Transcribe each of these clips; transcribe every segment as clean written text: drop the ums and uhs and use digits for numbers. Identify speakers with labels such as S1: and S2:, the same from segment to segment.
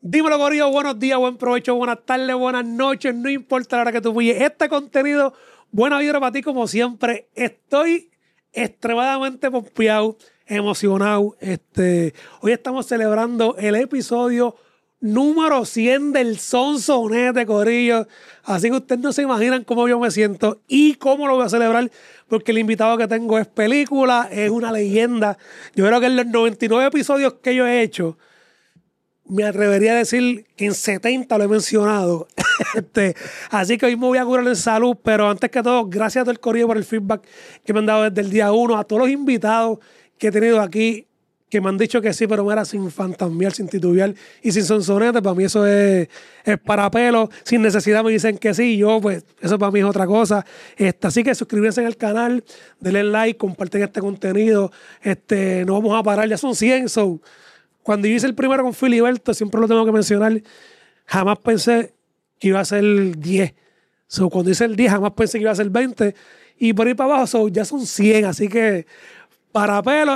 S1: Dímelo, Corillo, buenos días, buen provecho, buenas tardes, buenas noches, no importa la hora que tú pilles. Este contenido, buena vibra para ti como siempre. Estoy extremadamente pompeado, emocionado. Hoy estamos celebrando el episodio número 100 del Sonsonete, Corillo. Así que ustedes no se imaginan cómo yo me siento y cómo lo voy a celebrar, porque el invitado que tengo es película, es una leyenda. Yo creo que en los 99 episodios que yo he hecho, me atrevería a decir que en 70 lo he mencionado. Así que hoy me voy a curar en salud, pero antes que todo, gracias a todo el Corillo por el feedback que me han dado desde el día 1, a todos los invitados que he tenido aquí, que me han dicho que sí, pero me era sin fantasmear, sin titubear y sin sonsonete. Para mí eso es para pelo, sin necesidad me dicen que sí, yo pues eso para mí es otra cosa. Así que suscríbanse al canal, denle like, comparten este contenido. No vamos a parar, ya son 100, so cuando yo hice el primero con Filiberto, siempre lo tengo que mencionar, jamás pensé que iba a ser 10. So, cuando hice el 10, jamás pensé que iba a ser 20. Y por ahí para abajo, ya son 100. Así que, para pelo,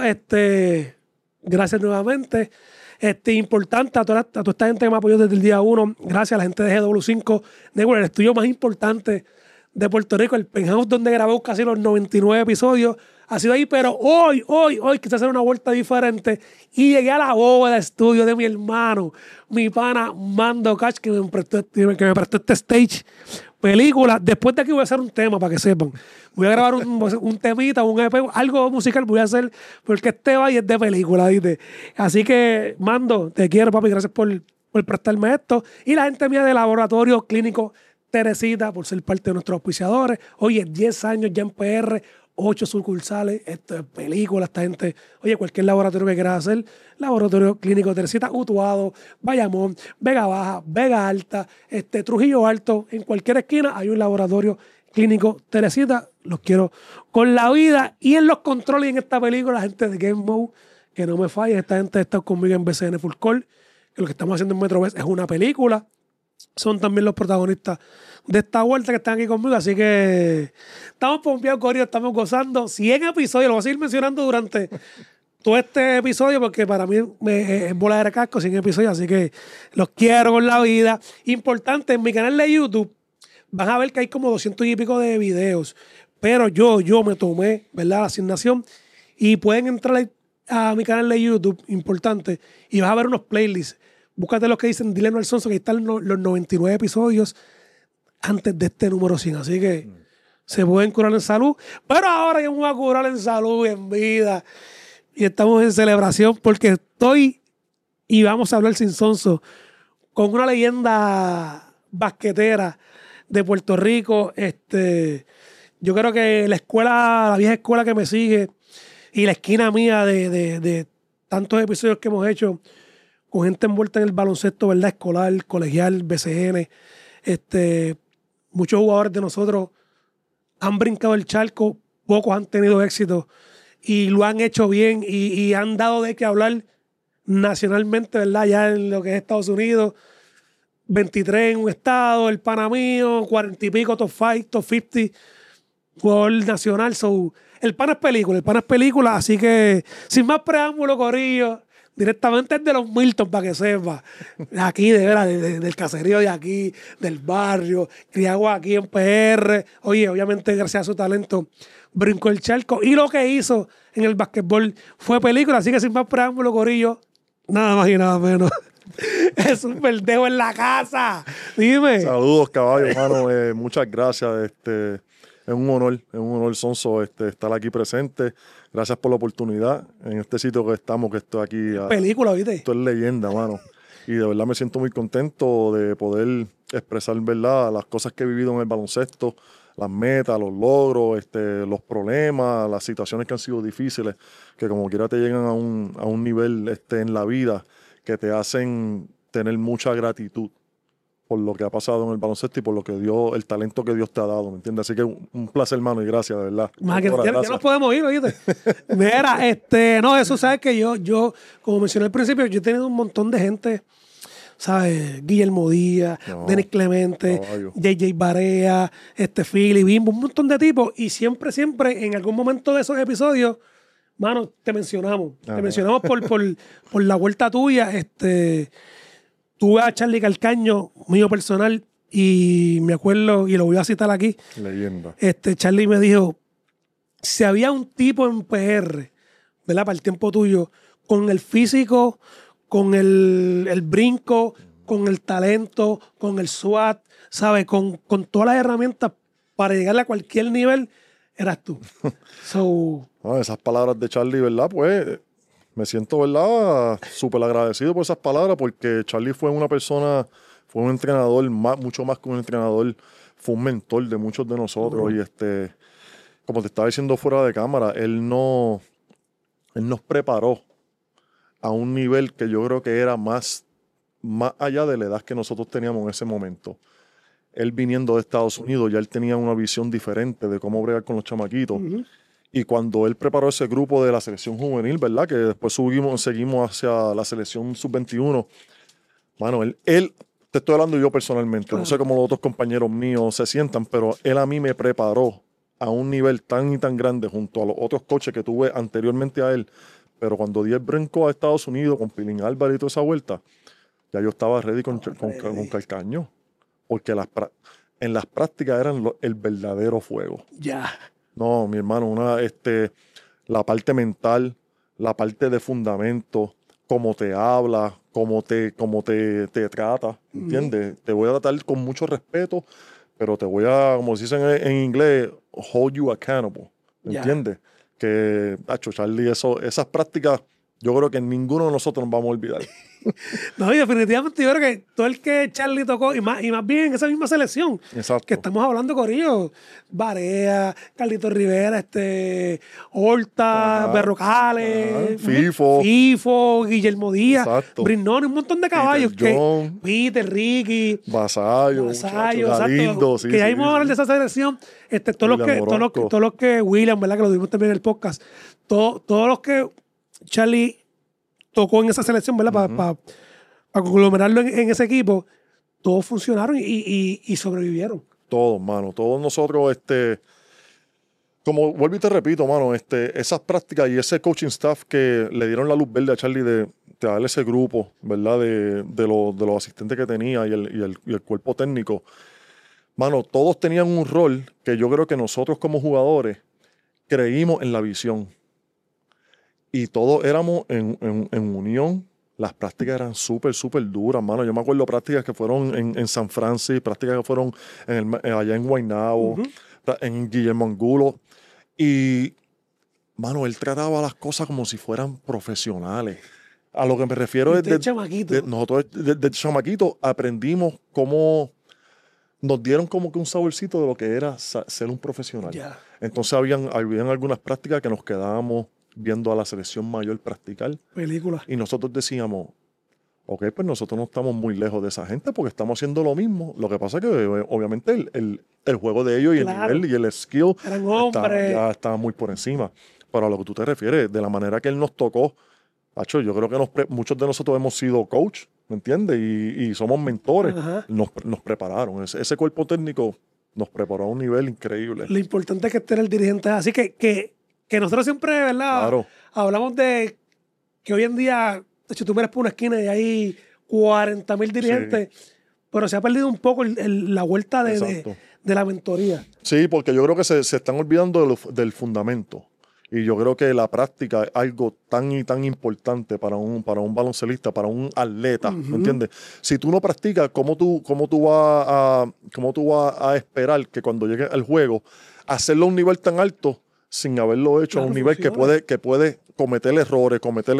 S1: gracias nuevamente. Importante a toda esta gente que me apoyó desde el día 1. Gracias a la gente de GW5 Network, el estudio más importante de Puerto Rico, el penthouse donde grabó casi los 99 episodios. Ha sido ahí, pero hoy quise hacer una vuelta diferente y llegué a la bóveda de estudio de mi hermano, mi pana Mando Cash, que me prestó este stage película. Después de aquí voy a hacer un tema para que sepan. Voy a grabar un temita, un EP, algo musical voy a hacer, porque este valle es de película, ¿viste? Así que, Mando, te quiero, papi, gracias por prestarme esto. Y la gente mía de Laboratorio Clínico Teresita, por ser parte de nuestros auspiciadores. Oye, 10 años ya en PR, 8 sucursales, esto es película, esta gente, oye, cualquier laboratorio que quieras hacer, Laboratorio Clínico Teresita, Utuado, Bayamón, Vega Baja, Vega Alta, Trujillo Alto, en cualquier esquina hay un Laboratorio Clínico Teresita. Los quiero con la vida. Y en los controles y en esta película, la gente de Game Mode, que no me falla, esta gente está conmigo en BCN Full Call, que lo que estamos haciendo en MetroVest es una película. Son también los protagonistas de esta vuelta que están aquí conmigo. Así que estamos pompeados, Corillo, estamos gozando. 100 episodios, lo voy a seguir mencionando durante todo este episodio, porque para mí es bola de casco 100 episodios. Así que los quiero con la vida. Importante, en mi canal de YouTube van a ver que hay como 200 y pico de videos. Pero yo me tomé, ¿verdad?, la asignación. Y pueden entrar a mi canal de YouTube, importante, y vas a ver unos playlists. Búscate los que dicen Dile no al Sonso, que están los 99 episodios antes de este número 100. Así que se pueden curar en salud. Pero ahora yo me voy a curar en salud y en vida. Y estamos en celebración porque y vamos a hablar sin sonso, con una leyenda basquetera de Puerto Rico. Yo creo que la vieja escuela que me sigue y la esquina mía de tantos episodios que hemos hecho con gente envuelta en el baloncesto, ¿verdad?, escolar, colegial, BCN. Muchos jugadores de nosotros han brincado el charco, pocos han tenido éxito y lo han hecho bien y han dado de qué hablar nacionalmente, ¿verdad?, ya en lo que es Estados Unidos. 23 en un estado, el pana mío, 40 y pico, top 5, top 50, jugador nacional. So, el pana es película, así que sin más preámbulo, Corillo, directamente es de los Milton, para que sepa. Aquí, de veras, del caserío de aquí, del barrio, criado aquí en PR. Oye, obviamente, gracias a su talento, brincó el charco. Y lo que hizo en el básquetbol fue película. Así que sin más preámbulo, Corillo, nada más y nada menos. Es un verdejo en la casa. Dime.
S2: Saludos, caballo, hermano. Muchas gracias. Es un honor, Sonso, estar aquí presente. Gracias por la oportunidad en este sitio que estamos, que estoy aquí.
S1: Película, ¿viste?
S2: Esto es leyenda, mano. Y de verdad me siento muy contento de poder expresar, ¿verdad?, las cosas que he vivido en el baloncesto, las metas, los logros, los problemas, las situaciones que han sido difíciles, que como quiera te llegan a un nivel en la vida que te hacen tener mucha gratitud por lo que ha pasado en el baloncesto y por lo que el talento que Dios te ha dado, ¿me entiendes? Así que un placer, hermano, y gracias, de verdad.
S1: Ya nos podemos ir, ¿oíste? Mira, no, eso sabes que yo, como mencioné al principio, yo he tenido un montón de gente, ¿sabes? Guillermo Díaz, Denis Clemente, JJ Barea, Philly Bimbo, un montón de tipos, y siempre, en algún momento de esos episodios, mano, te mencionamos. Te mencionamos por la vuelta tuya. tuve a Charlie Calcaño, mío personal, y me acuerdo, y lo voy a citar aquí.
S2: Leyenda.
S1: Charlie me dijo, si había un tipo en PR, ¿verdad? Para el tiempo tuyo, con el físico, con el brinco, con el talento, con el SWAT, ¿sabes? Con todas las herramientas para llegar a cualquier nivel, eras tú.
S2: Esas palabras de Charlie, ¿verdad? Pues me siento, ¿verdad? Súper agradecido por esas palabras porque Charlie fue una persona, fue un entrenador, mucho más que un entrenador, fue un mentor de muchos de nosotros y como te estaba diciendo fuera de cámara, él nos preparó a un nivel que yo creo que era más allá de la edad que nosotros teníamos en ese momento. Él viniendo de Estados Unidos, ya él tenía una visión diferente de cómo bregar con los chamaquitos. Y cuando él preparó ese grupo de la selección juvenil, ¿verdad? Que después seguimos hacia la selección sub-21. Mano, él, te estoy hablando yo personalmente, claro. No sé cómo los otros compañeros míos se sientan, pero él a mí me preparó a un nivel tan y tan grande junto a los otros coaches que tuve anteriormente a él. Pero cuando di el brinco a Estados Unidos con Pilín Álvarez y toda esa vuelta, ya yo estaba ready con Calcaño. Porque en las prácticas eran el verdadero fuego.
S1: Ya.
S2: No, mi hermano, la parte mental, la parte de fundamento, cómo te habla, cómo te trata, ¿entiendes? Te voy a tratar con mucho respeto, pero te voy a, como se dice en inglés, hold you accountable, ¿entiendes? Que, Charlie, esas prácticas, yo creo que ninguno de nosotros nos vamos a olvidar.
S1: No, y definitivamente yo creo que todo el que Charlie tocó, y más bien en esa misma selección,
S2: exacto,
S1: que estamos hablando, Corillo, Barea, Carlito Rivera, Horta, Berrocales, Fifo, Guillermo Díaz, Brignone, un montón de caballos, Peter, Ricky,
S2: Vasallo,
S1: Galindo, que ya íbamos a hablar de esa selección, todos los que William, ¿verdad? Que lo dimos también en el podcast, todos los que Charlie tocó en esa selección, ¿verdad? Para conglomerarlo en ese equipo, todos funcionaron y sobrevivieron.
S2: Todos, mano. Todos nosotros, como vuelvo y te repito, mano, esas prácticas y ese coaching staff que le dieron la luz verde a Charlie de darle ese grupo, ¿verdad? De los asistentes que tenía y el cuerpo técnico. Mano, todos tenían un rol que yo creo que nosotros como jugadores creímos en la visión. Y todos éramos en unión. Las prácticas eran súper, súper duras, mano. Yo me acuerdo prácticas que fueron en San Francisco, prácticas que fueron allá en Guaynabo, en Guillermo Angulo. Y, mano, él trataba las cosas como si fueran profesionales. A lo que me refiero es nosotros desde chamaquito aprendimos cómo nos dieron como que un saborcito de lo que era ser un profesional.
S1: Yeah.
S2: Entonces habían algunas prácticas que nos quedábamos viendo a la selección mayor practicar.
S1: Películas.
S2: Y nosotros decíamos, ok, pues nosotros no estamos muy lejos de esa gente porque estamos haciendo lo mismo. Lo que pasa es que obviamente el juego de ellos y el nivel y el skill ya está muy por encima. Pero a lo que tú te refieres, de la manera que él nos tocó, Pacho, yo creo que muchos de nosotros hemos sido coach, ¿me entiendes? Y somos mentores. Nos prepararon. Ese cuerpo técnico nos preparó a un nivel increíble.
S1: Lo importante es que esté el dirigente. Así que nosotros siempre, ¿verdad?
S2: Claro.
S1: Hablamos de que hoy en día, de hecho, tú miras por una esquina y hay 40,000 dirigentes, pero se ha perdido un poco la vuelta de la mentoría.
S2: Sí, porque yo creo que se están olvidando del fundamento. Y yo creo que la práctica es algo tan y tan importante para un baloncelista, para un atleta, ¿me entiendes? Si tú no practicas, ¿cómo tú vas a esperar que cuando llegue al juego, hacerlo a un nivel tan alto sin haberlo hecho a un nivel que puede cometer errores,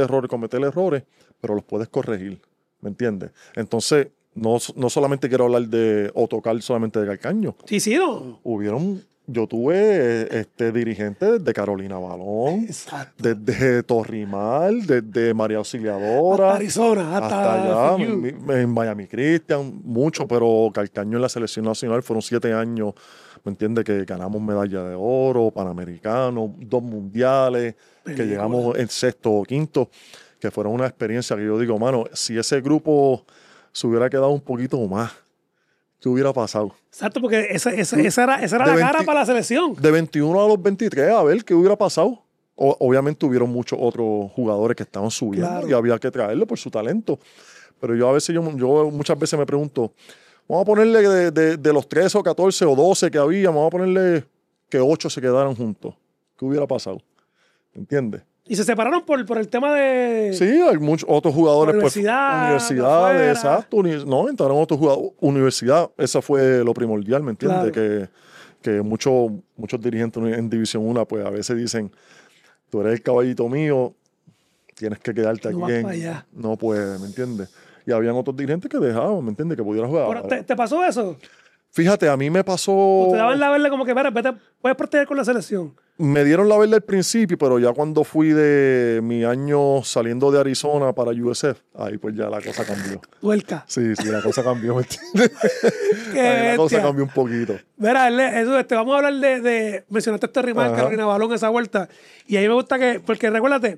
S2: pero los puedes corregir, ¿me entiendes? Entonces, no solamente quiero hablar o tocar solamente de Calcaño.
S1: Sí, no.
S2: Yo tuve dirigentes desde Carolina Balón, desde Torrimal, desde María Auxiliadora,
S1: hasta Arizona,
S2: hasta allá, en Miami Christian, mucho, pero Calcaño en la selección nacional fueron 7 años, ¿me entiendes? Que ganamos medalla de oro, Panamericano, 2 mundiales, que llegamos en 6º o 5º, que fueron una experiencia que yo digo, mano, si ese grupo se hubiera quedado un poquito más, ¿qué hubiera pasado?
S1: Exacto, porque esa era la cara para la selección.
S2: De 21 a los 23, a ver qué hubiera pasado. Obviamente hubieron muchos otros jugadores que estaban subiendo y había que traerlo por su talento. Pero yo muchas veces me pregunto, vamos a ponerle de los 13 o 14 o 12 que había, vamos a ponerle que 8 se quedaran juntos. ¿Qué hubiera pasado? ¿Entiendes?
S1: Y se separaron por el tema de...
S2: Sí, hay muchos otros jugadores.
S1: Universidades,
S2: exacto. No, entraron otros jugadores. Universidad, esa fue lo primordial, ¿me entiendes?
S1: Claro.
S2: Que muchos dirigentes en División 1, pues a veces dicen, tú eres el caballito mío, tienes que quedarte
S1: No
S2: aquí.
S1: vas para allá.
S2: No puedes, ¿me entiendes? Y habían otros dirigentes que dejaban, ¿me entiendes? Que pudieran jugar.
S1: Pero, ¿te pasó eso?
S2: Fíjate, a mí me pasó...
S1: ¿O te daban la verde como que, vete, puedes proteger con la selección?
S2: Me dieron la verde al principio, pero ya cuando fui de mi año saliendo de Arizona para USF, ahí pues ya la cosa cambió.
S1: Tuerca.
S2: Sí, la cosa cambió, ¿me entiendes? Ahí la cosa cambió un poquito.
S1: Mira, vamos a hablar de mencionaste este rival, Carolina Balón, esa vuelta. Y a mí me gusta porque recuérdate,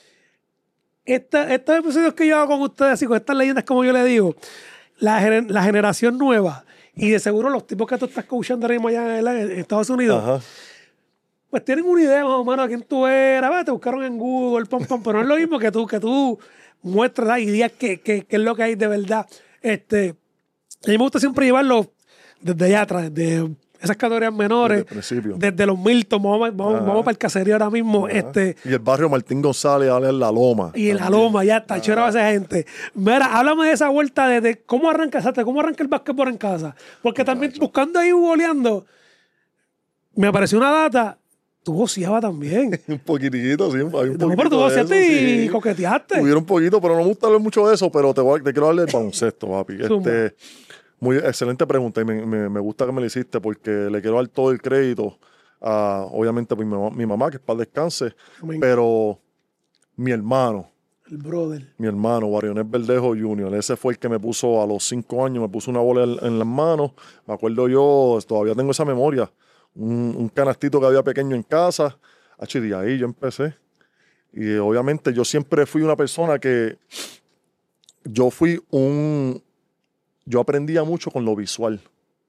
S1: estos episodios que yo hago con ustedes, así con estas leyendas, como yo le digo, la generación nueva, y de seguro los tipos que tú estás coachando ahora mismo allá en Estados Unidos,
S2: Ajá.
S1: pues tienen una idea más o menos de quién tú eras, te buscaron en Google, pero no es lo mismo que tú muestres las ideas que es lo que hay de verdad. A mí me gusta siempre llevarlo desde allá atrás, desde esas categorías menores, desde los Milton, vamos para el caserío ahora mismo.
S2: Y el barrio Martín González, La Loma.
S1: Y la Loma, ya está, chero a esa gente. Mira, háblame de esa vuelta de cómo arranca el básquetbol en casa. Porque también buscando ahí, googleando, me apareció una data. Tú voceabas también.
S2: Un poquitito, sí. Hay un poquito
S1: pero tú voceaste y coqueteaste.
S2: Hubiera un poquito, pero no me gusta hablar mucho de eso, pero te quiero hablar del baloncesto, papi. Muy excelente pregunta y me gusta que me la hiciste porque le quiero dar todo el crédito a, obviamente, mi mamá, que es para descanse, pero mi hermano.
S1: El brother.
S2: Mi hermano, Barionés Verdejo Jr. Ese fue el que me puso a los 5 años, me puso una bola en las manos. Me acuerdo yo, todavía tengo esa memoria. Un canastito que había pequeño en casa. Y de ahí yo empecé. Y obviamente yo siempre fui una persona que yo aprendía mucho con lo visual.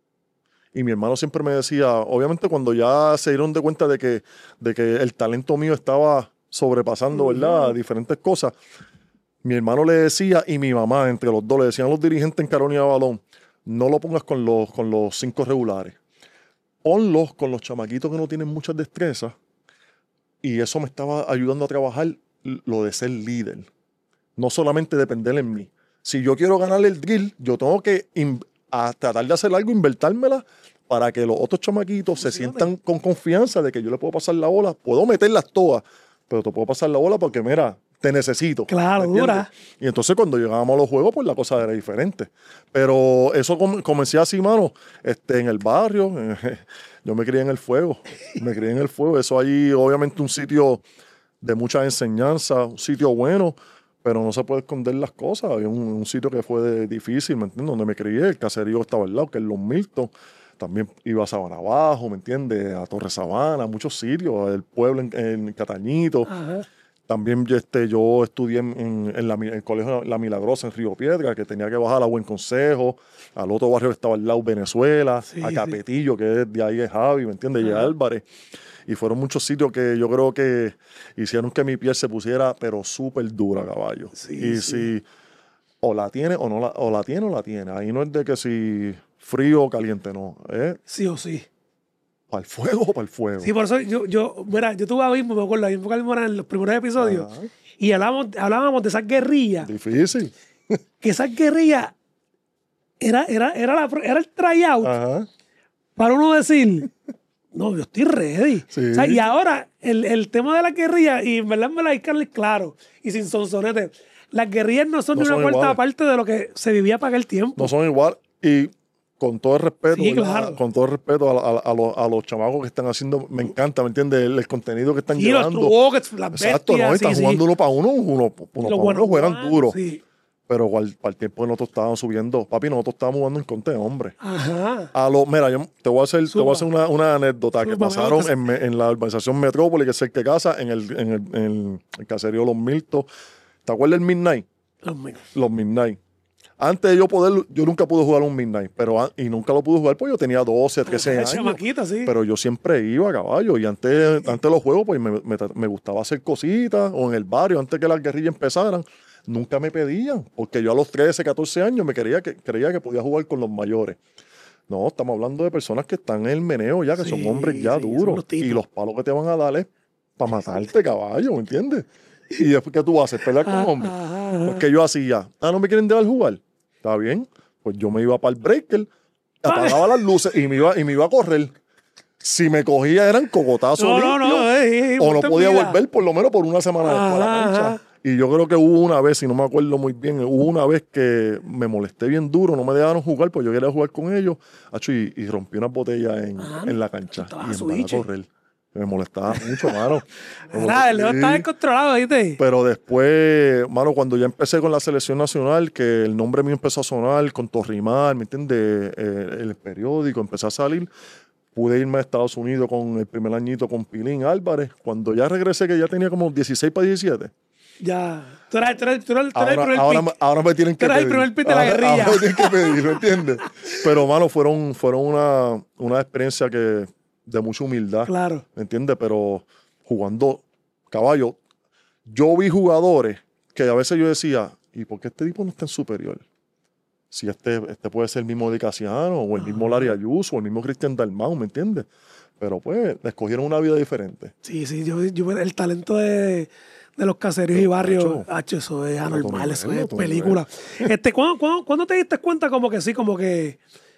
S2: Y mi hermano siempre me decía, obviamente cuando ya se dieron de cuenta de que el talento mío estaba sobrepasando, ¿verdad? Diferentes cosas. Mi hermano le decía y mi mamá, entre los dos, le decían a los dirigentes en Carolina Balón, no lo pongas con los 5 regulares. Ponlos con los chamaquitos que no tienen muchas destrezas. Y eso me estaba ayudando a trabajar lo de ser líder. No solamente depender en mí. Si yo quiero ganar el drill, yo tengo que tratar de hacer algo, invertármela para que los otros chamaquitos se sientan con confianza de que yo le puedo pasar la bola. Puedo meterlas todas, pero te puedo pasar la bola porque, mira, te necesito.
S1: Claro, dura.
S2: Y entonces cuando llegábamos a los juegos, pues la cosa era diferente. Pero eso comencé así, mano, en el barrio. Yo me crié en el fuego. Eso allí, obviamente, un sitio de mucha enseñanza, un sitio bueno, pero no se puede esconder las cosas. Había un sitio que fue difícil, ¿me entiendes? Donde me crié, el caserío estaba al lado, que es Los Milton. También iba a Sabana Abajo, ¿me entiendes? A Torre Sabana, muchos sitios, el pueblo en Catañito.
S1: Ajá.
S2: También yo estudié en el colegio La Milagrosa en Río Piedra, que tenía que bajar a Buen Consejo, al otro barrio que estaba al lado, Venezuela, a Capetillo, que es de ahí es Javi, ¿me entiendes? Y Álvarez. Y fueron muchos sitios que yo creo que hicieron que mi piel se pusiera, pero súper dura, caballo. Si o la tiene o no o la tiene o la tiene. Ahí no es de que si frío o caliente, no.
S1: Sí o sí.
S2: ¿Para el fuego o para el fuego?
S1: Sí, por eso mira, yo tuve Abismo, me acuerdo, Abismo era en los primeros episodios, y hablábamos de esas guerrillas.
S2: Difícil.
S1: Que esas guerrillas era el tryout para uno decir, no, yo estoy ready.
S2: Sí.
S1: O sea, y ahora, el tema de la guerrilla, y en verdad me la hay que claro, y sin sonsonete, las guerrillas no son ni una cuarta parte de lo que se vivía para aquel tiempo.
S2: No son igual, y con todo el respeto,
S1: claro.
S2: Con todo el respeto a los chamacos que están haciendo, me encanta, ¿me entiendes? El contenido que están llevando.
S1: Los Trubox, las bestias.
S2: Exacto, no, están jugando uno para uno para uno, juegan duro.
S1: Sí.
S2: Pero para el tiempo que nosotros estábamos subiendo, papi, nosotros estábamos jugando en contra de hombres.
S1: Ajá.
S2: Mira, yo te voy a hacer una anécdota que pasaron en la urbanización Metrópoli, que es el que casa, en el caserío Los Milton. ¿Te acuerdas del Midnight? Los Midnight. Antes de yo nunca pude jugar un Midnight, y nunca lo pude jugar porque yo tenía 12, 13 años.
S1: Chamaquita, sí.
S2: Pero yo siempre iba a caballo y antes de los juegos pues me gustaba hacer cositas o en el barrio, antes que las guerrillas empezaran, nunca me pedían, porque yo a los 13, 14 años creía que podía jugar con los mayores. No, estamos hablando de personas que están en el meneo ya, que son hombres ya duros. Y los palos que te van a dar es para matarte, caballo, ¿me entiendes? Y después, ¿qué tú haces? ¿Pelear con hombres? Pues que yo hacía, no me quieren dejar jugar. ¿Está bien? Pues yo me iba para el breaker, apagaba las luces y me iba a correr. Si me cogía eran cogotazos o no podía volver por lo menos por una semana después a la cancha. Y yo creo que hubo una vez, si no me acuerdo muy bien, hubo una vez que me molesté bien duro, no me dejaron jugar, pues yo quería jugar con ellos, y rompí unas botellas en la cancha y me a correr. Me molestaba mucho, mano.
S1: El Leo estaba descontrolado, ¿viste?
S2: Pero después, mano, cuando ya empecé con la selección nacional, que el nombre mío empezó a sonar con Torrimar, ¿me entiendes? El periódico, empecé a salir. Pude irme a Estados Unidos con el primer añito con Pilín Álvarez. Cuando ya regresé, que ya tenía como 16 para 17.
S1: Ya. Tú eras el primer pick.
S2: Ahora me tienen que pedir.
S1: Tú eras el primer pick de la guerrilla.
S2: Ahora me tienen que pedir, ¿me entiendes? Pero, mano, fueron una experiencia de mucha humildad.
S1: Claro.
S2: ¿Me entiendes? Pero jugando caballo, yo vi jugadores que a veces yo decía, ¿y por qué este tipo no está en superior? Si este puede ser el mismo de Casiano, o el mismo Larry Ayuso, o el mismo Cristian Dalmau, ¿me entiendes? Pero pues, le escogieron una vida diferente.
S1: Sí, yo el talento de los caseríos y barrios, eso es anormal, eso es película. ¿Cuándo te diste cuenta como que sí, como que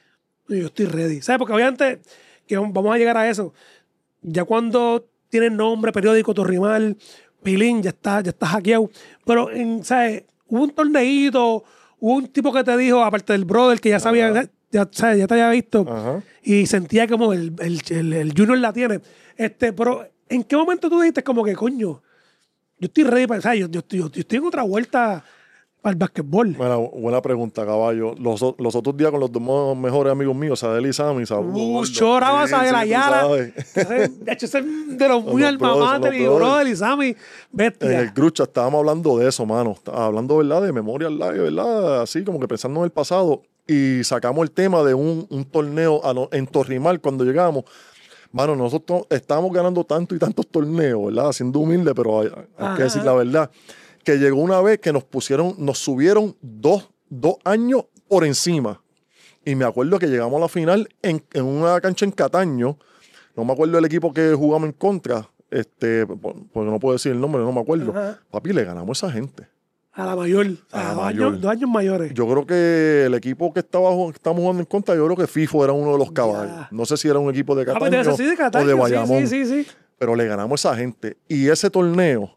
S1: yo estoy ready? ¿Sabes? Porque obviamente, que vamos a llegar a eso, ya cuando tienes nombre, periódico, Torrimal, Pilín, ya está hackeado. Pero, ¿sabes? Hubo un torneíto, hubo un tipo que te dijo, aparte del brother, que ya sabía, ya te había visto, y sentía como el Junior la tiene. Pero, ¿en qué momento tú dijiste como que, coño, yo estoy ready para, ¿sabes? Yo estoy en otra vuelta para el básquetbol?
S2: Bueno, buena pregunta, caballo. Los otros días con los dos mejores amigos míos, Sadel y Sammy,
S1: choraba Sadel Ayala. Ese es de los muy alma mater y brother y Sammy, bestia.
S2: En el Grucha estábamos hablando de eso, mano. Hablando, ¿verdad? De memoria al live, ¿verdad? Así como que pensando en el pasado. Y sacamos el tema de un torneo en Torrimal cuando llegamos. Mano, nosotros estábamos ganando tanto y tantos torneos, ¿verdad? Siendo humilde, pero hay que decir la verdad. Que llegó una vez que nos subieron dos años por encima. Y me acuerdo que llegamos a la final en una cancha en Cataño. No me acuerdo del equipo que jugamos en contra. Porque no puedo decir el nombre, no me acuerdo. Papi, le ganamos a esa gente.
S1: A la mayor. Dos años mayores.
S2: Yo creo que el equipo que estábamos jugando en contra, yo creo que FIFO era uno de los caballos. No sé si era un equipo de Cataño, o de Bayamón.
S1: Sí.
S2: Pero le ganamos a esa gente. Y ese torneo,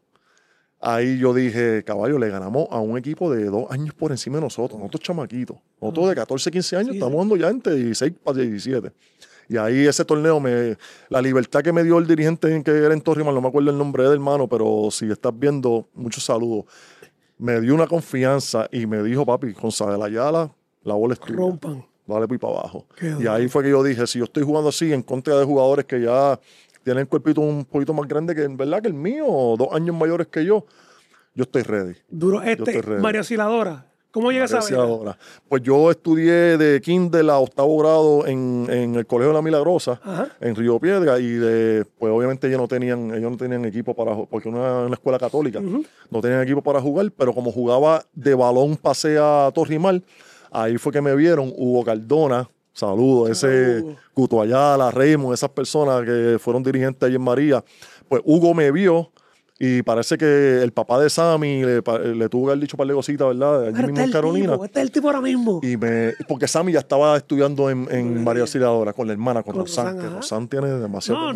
S2: ahí yo dije, caballo, le ganamos a un equipo de 2 años por encima de nosotros chamaquitos. Nosotros de 14, 15 años estamos jugando ya entre 16 para 17. Y ahí ese torneo, la libertad que me dio el dirigente que era en Torrimal, no me acuerdo el nombre del hermano, pero si estás viendo, muchos saludos. Me dio una confianza y me dijo, papi, con Sadel Ayala, la bola es tuya.
S1: Rompan.
S2: Dale pues para abajo. Y ahí fue que yo dije, si yo estoy jugando así en contra de jugadores que ya tienen el cuerpito un poquito más grande que el mío, o 2 años mayores que yo estoy ready.
S1: Duro. María Osciladora. ¿Cómo llegas a ver?
S2: Pues yo estudié de kinder a 8º grado en el Colegio de la Milagrosa, en Río Piedra, y pues obviamente ellos no tenían equipo porque una escuela católica, no tenían equipo para jugar, pero como jugaba de balón pase a Torrimal, ahí fue que me vieron Hugo Cardona, saludos, ese Cuto Ayala, Raymond, esas personas que fueron dirigentes allí en María. Pues Hugo me vio. Y parece que el papá de Sammy le tuvo que haber dicho un par de cositas, ¿verdad? Allí mismo en Carolina.
S1: Este es el tipo ahora mismo.
S2: Porque Sammy ya estaba estudiando en María Auxiliadora con la hermana, con Rosan. Que Rosan tiene demasiado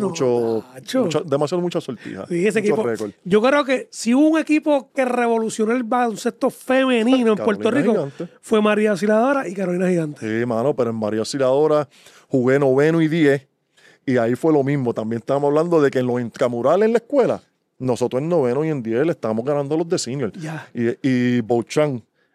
S2: mucha sortija.
S1: Sí, ese equipo. Récord. Yo creo que si hubo un equipo que revolucionó el baloncesto femenino en Puerto Rico, Gigante. Fue María Auxiliadora y Carolina Gigante.
S2: Sí, mano, pero en María Auxiliadora jugué 9º y 10. Y ahí fue lo mismo. También estábamos hablando de que en los intramurales en la escuela, nosotros en 9º y en 10 le estábamos ganando los de senior.
S1: Yeah.
S2: Y Bouchan,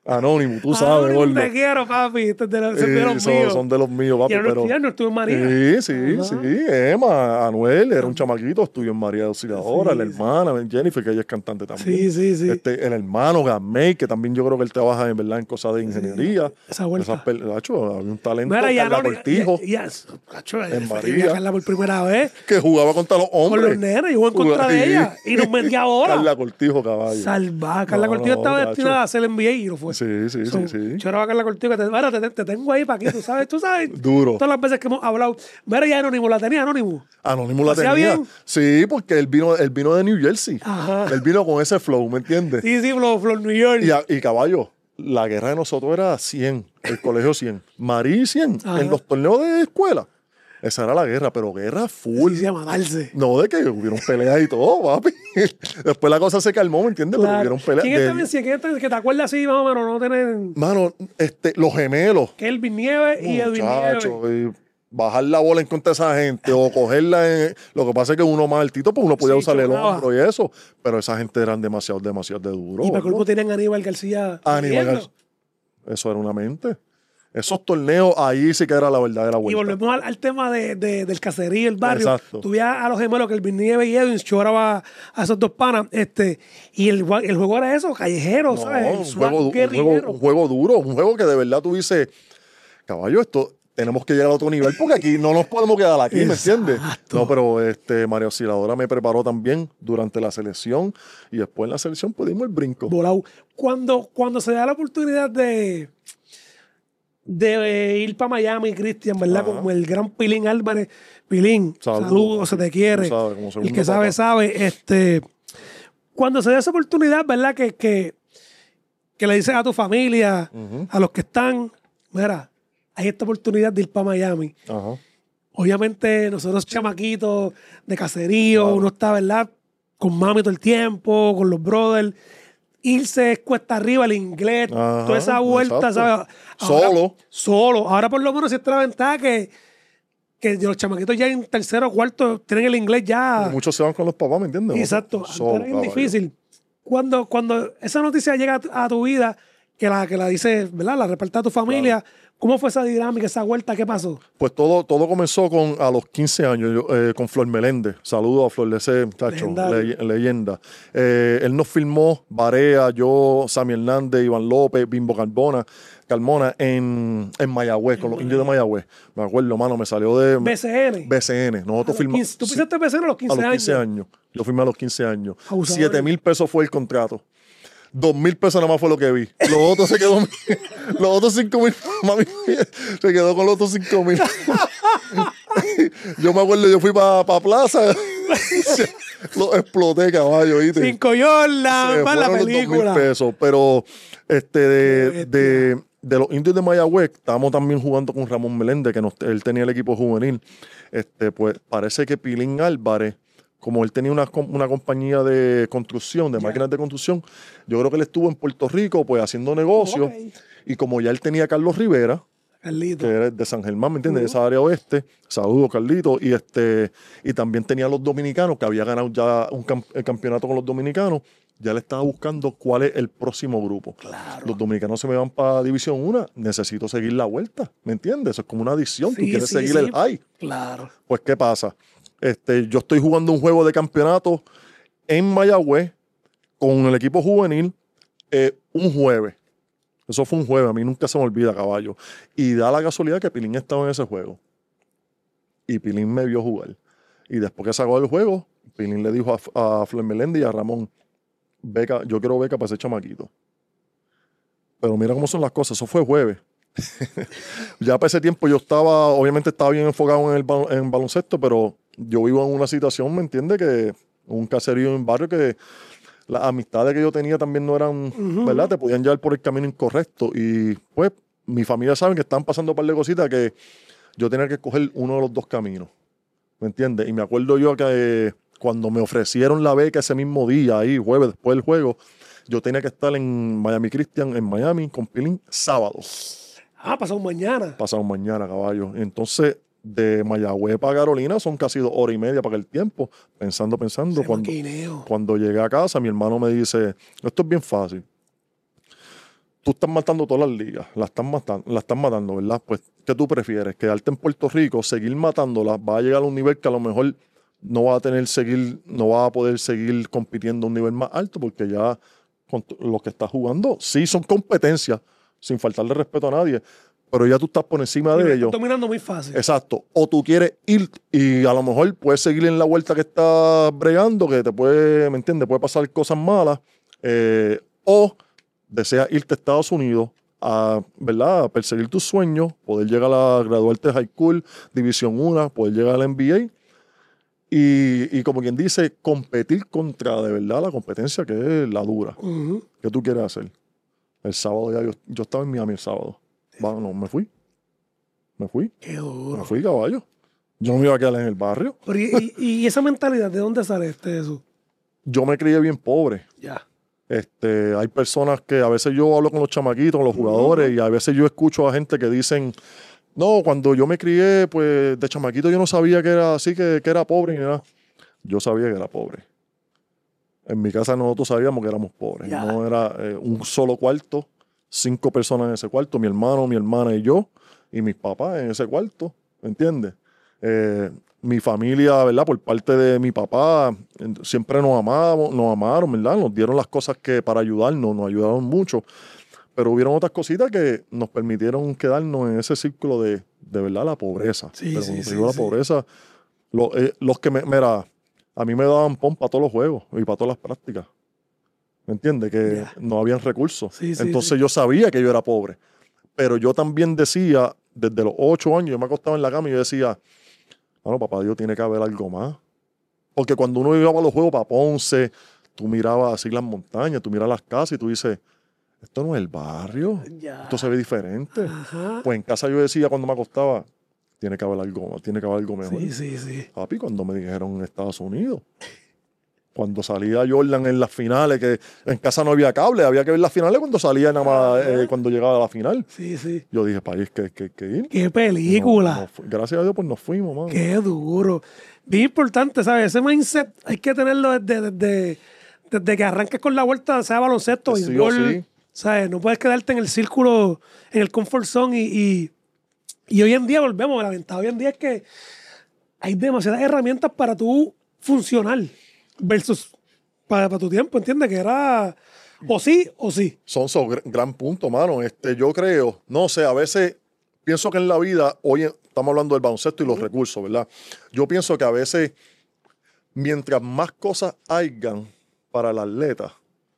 S2: Anónimo, tú sabes,
S1: Anónimo,
S2: gordo.
S1: te quiero, papi. Este es de los
S2: Son,
S1: míos.
S2: son de los míos, papi.
S1: Y era
S2: Pero,
S1: no estuvo en María.
S2: sí, Emma, Anuel, era un chamaquito, estudió en María de Auxiliadora,
S1: Sí,
S2: la hermana, Jennifer, que ella es cantante también.
S1: Sí.
S2: El hermano Gamay, que también yo creo que él trabaja en verdad en cosas de ingeniería.
S1: Esa vuelta.
S2: Hacho, había un talento,
S1: Mira,
S2: Carla Cortijo,
S1: Cacho,
S2: en
S1: fue
S2: María.
S1: Carla por primera vez
S2: que jugaba contra los
S1: con
S2: hombres.
S1: los nenes. Y jugó en contra de ella. Y nos metía ahora.
S2: Carla Cortijo, caballo.
S1: Salvaje. Carla Cortijo estaba
S2: tacho.
S1: destinada a hacer el NBA y no fue.
S2: Sí.
S1: Choraba a Carla Cortijo. Mira, te tengo ahí para aquí, tú sabes.
S2: Duro.
S1: Todas las veces que hemos hablado. Mira, ya Anónimo, la tenía Anónimo.
S2: Anónimo la
S1: ¿Hacía
S2: tenía.
S1: bien?
S2: Sí, porque él vino de New Jersey.
S1: Ajá.
S2: Él vino con ese flow, ¿me entiendes?
S1: Sí, Flor New York.
S2: Y caballo, la guerra de nosotros era 100, el colegio 100. Marí 100,
S1: Ajá.
S2: en los torneos de escuela. Esa era la guerra, pero guerra full.
S1: Sí, se llama darse.
S2: No, de que hubieron peleas y todo, papi. Después la cosa se calmó, ¿me entiendes? Pero hubieron peleas.
S1: ¿Quién está bien? ¿Quién está bien? Que te acuerdas así, más o menos, no tener
S2: Mano, los gemelos.
S1: Kelvin Nieves y Edwin Nieves.
S2: Muchacho, y bajar la bola en contra de esa gente o cogerla lo que pasa es que uno más altito pues uno podía
S1: Sí,
S2: usar el
S1: chocaba.
S2: hombro y eso, pero esa gente eran demasiado de duro.
S1: Y para
S2: ¿no?
S1: colmo tenían a Aníbal García.
S2: Aníbal
S1: corriendo.
S2: eso era una mente. Esos torneos ahí sí que era la verdadera
S1: Y
S2: vuelta.
S1: volvemos al tema del caserío, el barrio.
S2: Exacto.
S1: Tú veías a los gemelos, Kelvin Nieves y Edwin, choraba a esos dos panas. Y el juego era eso, callejero,
S2: No,
S1: ¿sabes?
S2: un
S1: Swag
S2: juego,
S1: guerrillero.
S2: un juego duro, un juego que de verdad tú dices, caballo, esto tenemos que llegar a otro nivel porque aquí no nos podemos quedar aquí, ¿me entiendes?
S1: Exacto.
S2: No, pero María Auxiliadora me preparó también durante la selección y después en la selección pues dimos el brinco.
S1: Volado. Cuando se da la oportunidad de ir para Miami, Cristian, ¿verdad?
S2: Ajá.
S1: Como el gran Pilín Álvarez. Pilín,
S2: Saludos,
S1: saludos, se te quiere.
S2: tú sabes, como
S1: El
S2: segundo
S1: que sabe,
S2: papá.
S1: sabe. Cuando se da esa oportunidad, ¿verdad? Que le dices a tu familia, a los que están, mira, hay esta oportunidad de ir para Miami.
S2: Ajá.
S1: Obviamente, nosotros chamaquitos de caserío,
S2: Claro.
S1: uno está, ¿verdad? Con mami todo el tiempo, con los brothers. Irse cuesta arriba el inglés,
S2: Ajá,
S1: toda esa vuelta,
S2: exacto.
S1: ¿sabes? Ahora-
S2: Solo.
S1: Solo. Ahora por lo menos existe la ventaja que los chamaquitos ya en tercero o cuarto tienen el inglés ya.
S2: Muchos se van con los papás, ¿me entiendes?
S1: Exacto.
S2: Solo,
S1: Antes era bien
S2: caballo.
S1: difícil. Cuando esa noticia llega a tu vida, que la dice, ¿verdad? La reparta a tu familia. ¿Cómo fue esa dinámica, esa vuelta? ¿Qué pasó?
S2: Pues todo comenzó a los 15 años con Flor Meléndez. Saludos a Flor de ese muchacho, leyenda. Él nos filmó, Barea, yo, Sammy Hernández, Iván López, Bimbo Carmona en Mayagüez, con los indios de Mayagüez. Me acuerdo, mano, me salió de
S1: BCN.
S2: BCN. Nosotros filmamos.
S1: ¿Tú pisaste BCN a los 15
S2: a los 15
S1: años?
S2: años. Yo filmé a los 15 años.
S1: Abusador.
S2: 7,000 pesos fue el contrato. 2,000 pesos nada más fue lo que vi. Los otros se quedó. Los otros 5,000. Mami se quedó con los otros 5,000. Yo me acuerdo, yo fui para Plaza. Lo exploté, caballo, ¿viste?
S1: 5 Jordan,
S2: Se
S1: para la
S2: fueron los 2,000
S1: película.
S2: pesos. Pero de los indios de Mayagüez, estábamos también jugando con Ramón Meléndez, que él tenía el equipo juvenil. Pues parece que Pilín Álvarez, como él tenía una compañía de construcción, de máquinas de construcción, yo creo que él estuvo en Puerto Rico pues haciendo negocios.
S1: Ok.
S2: Y como ya él tenía a Carlos Rivera,
S1: Carlito.
S2: que era de San Germán, ¿me entiendes? De esa área oeste. Saludos, Carlito. Y también tenía a los dominicanos, que había ganado ya el campeonato con los dominicanos. Ya le estaba buscando cuál es el próximo grupo.
S1: Claro.
S2: Los dominicanos se me van para División 1. Necesito seguir la vuelta, ¿me entiendes? Eso es como una adicción. Tú
S1: Sí,
S2: quieres
S1: sí,
S2: seguir
S1: sí.
S2: el high.
S1: Claro.
S2: Pues, ¿qué pasa? Yo estoy jugando un juego de campeonato en Mayagüez con el equipo juvenil un jueves. Eso fue un jueves, a mí nunca se me olvida, caballo. Y da la casualidad que Pilín estaba en ese juego. Y Pilín me vio jugar. Y después que sacó el juego, Pilín le dijo a Flor Meléndez y a Ramón, beca, yo quiero beca para ese chamaquito. Pero mira cómo son las cosas, eso fue jueves. Ya para ese tiempo yo obviamente estaba bien enfocado en baloncesto, pero yo vivo en una situación, ¿me entiendes? Que un caserío en un barrio que las amistades que yo tenía también no eran, ¿verdad? Te podían llevar por el camino incorrecto. Y pues mi familia sabe que están pasando un par de cositas que yo tenía que escoger uno de los dos caminos, ¿me entiendes? Y me acuerdo yo que cuando me ofrecieron la beca ese mismo día, ahí jueves, después del juego, yo tenía que estar en Miami Christian, en Miami, con Pilín, sábado.
S1: Pasado mañana.
S2: Pasado mañana, caballo. Entonces, de Mayagüez para Carolina son casi 2 horas y media para el tiempo. Pensando.
S1: Maquineo.
S2: Cuando llegué a casa, mi hermano me dice, esto es bien fácil. tú estás matando todas las ligas, la estás matando, ¿verdad? Pues, ¿qué tú prefieres? ¿Quedarte en Puerto Rico, seguir matándola? Va a llegar a un nivel que a lo mejor no va a poder seguir compitiendo a un nivel más alto, porque ya con lo que estás jugando, sí son competencias, sin faltarle respeto a nadie, pero ya tú estás por encima de ellos.
S1: Estás dominando muy fácil.
S2: Exacto. O tú quieres ir y a lo mejor puedes seguir en la vuelta que estás bregando, que te puede, ¿me entiendes? Puede pasar cosas malas. O deseas irte a Estados Unidos a, ¿verdad?, a perseguir tus sueños, poder llegar a graduarte de high school, División 1, poder llegar al NBA y como quien dice, competir contra de verdad la competencia que es la dura. ¿Qué tú quieres hacer? El sábado ya yo estaba en Miami el sábado. Bueno, me fui.
S1: Qué duro.
S2: Me fui, caballo. Yo no me iba a quedar en el barrio.
S1: Pero y esa mentalidad, ¿de dónde sale eso?
S2: Yo me crié bien pobre.
S1: Ya.
S2: Hay personas que a veces yo hablo con los chamaquitos, con los jugadores, y a veces yo escucho a gente que dicen, no, cuando yo me crié, pues de chamaquito yo no sabía que era así, que era pobre ni nada. Yo sabía que era pobre. En mi casa nosotros sabíamos que éramos pobres.
S1: Ya.
S2: No era un solo cuarto, 5 personas en ese cuarto, mi hermano, mi hermana y yo, y mis papás en ese cuarto, ¿me entiendes? Mi familia, ¿verdad? Por parte de mi papá, siempre nos amaron, ¿verdad? Nos dieron las cosas que para ayudarnos, nos ayudaron mucho. Pero hubieron otras cositas que nos permitieron quedarnos en ese círculo de verdad, la pobreza.
S1: Sí,
S2: pero
S1: sí,
S2: cuando te
S1: sí,
S2: digo la
S1: sí.
S2: pobreza, los que mira, a mí me daban pon para todos los juegos y para todas las prácticas. ¿Me entiendes? Que
S1: Ya.
S2: no habían recursos.
S1: Sí, sí,
S2: Entonces
S1: sí.
S2: yo sabía que yo era pobre. Pero yo también decía, desde los 8 años, yo me acostaba en la cama y yo decía, bueno, papá Dios, tiene que haber algo más. Porque cuando uno iba a los juegos para Ponce, tú mirabas así las montañas, tú miras las casas y tú dices, esto no es el barrio,
S1: Ya.
S2: esto se ve diferente.
S1: Ajá.
S2: Pues en casa yo decía cuando me acostaba, tiene que haber algo mejor.
S1: Sí.
S2: Papi, cuando me dijeron en Estados Unidos, cuando salía Jordan en las finales, que en casa no había cable, había que ver las finales cuando salía nada más, cuando llegaba a la final.
S1: Sí.
S2: Yo dije, país, que ir.
S1: Qué película.
S2: Gracias a Dios, pues nos fuimos, mano.
S1: Qué duro. Bien importante, ¿sabes? Ese mindset hay que tenerlo desde que arranques con la vuelta, sea baloncesto,
S2: Sí o
S1: béisbol,
S2: sí.
S1: ¿sabes? No puedes quedarte en el círculo, en el comfort zone y hoy en día volvemos. La ventaja hoy en día es que hay demasiadas herramientas para tú funcionar versus para tu tiempo, ¿entiendes? Que era o sí o sí.
S2: Son gran punto, mano. Yo creo, no sé, a veces pienso que en la vida, hoy estamos hablando del baloncesto y los recursos, ¿verdad? Yo pienso que a veces, mientras más cosas hayan para el atleta,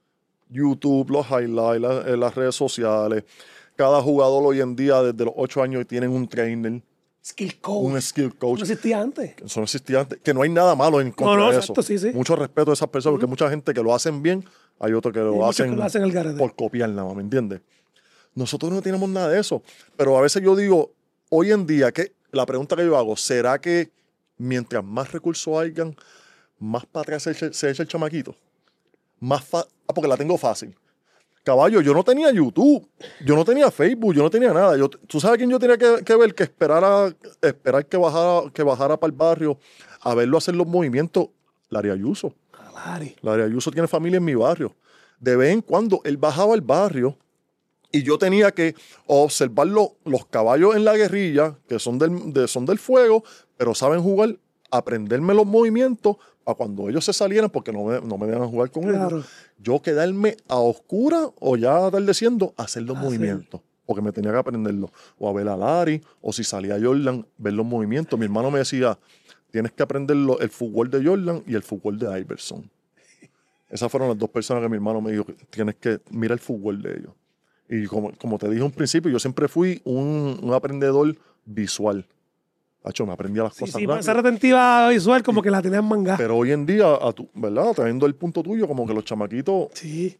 S2: YouTube, los highlights, las redes sociales, cada jugador hoy en día, desde los 8 años, tienen un trainer,
S1: Skill coach.
S2: un skill coach.
S1: No existía antes.
S2: Eso no existía antes, que no hay nada malo en contra de eso.
S1: Exacto, sí.
S2: Mucho respeto a esas personas, porque hay mucha gente que lo hacen bien, hay otros que
S1: Y
S2: lo
S1: muchos
S2: hacen
S1: que lo hacen al garete.
S2: por copiar nada más, ¿me entiendes? Nosotros no tenemos nada de eso, pero a veces yo digo, hoy en día, la pregunta que yo hago, ¿será que mientras más recursos hayan, más para atrás se echa el chamaquito? Porque la tengo fácil. Caballo, yo no tenía YouTube, yo no tenía Facebook, yo no tenía nada. ¿Tú sabes quién yo tenía que ver? Que esperar que bajara para el barrio a verlo hacer los movimientos. Larry Ayuso. Larry Ayuso tiene familia en mi barrio. De vez en cuando él bajaba al barrio y yo tenía que observar los caballos en la guerrilla, que son del fuego, pero saben jugar, aprenderme los movimientos para cuando ellos se salieran, porque no me dejan jugar con ellos. Yo quedarme a oscura o ya atardeciendo a hacer los movimientos, porque me tenía que aprenderlo. O a ver a Larry, o si salía Jordan, ver los movimientos. Mi hermano me decía, tienes que aprender el fútbol de Jordan y el fútbol de Iverson. Esas fueron las 2 personas que mi hermano me dijo, tienes que mirar el fútbol de ellos. Y como te dije en principio, yo siempre fui un aprendedor visual. Hacho, me aprendía las cosas rápido.
S1: Esa retentiva visual como que la tenían mangada.
S2: Pero hoy en día, ¿verdad? Trayendo el punto tuyo, como que los chamaquitos...
S1: Sí.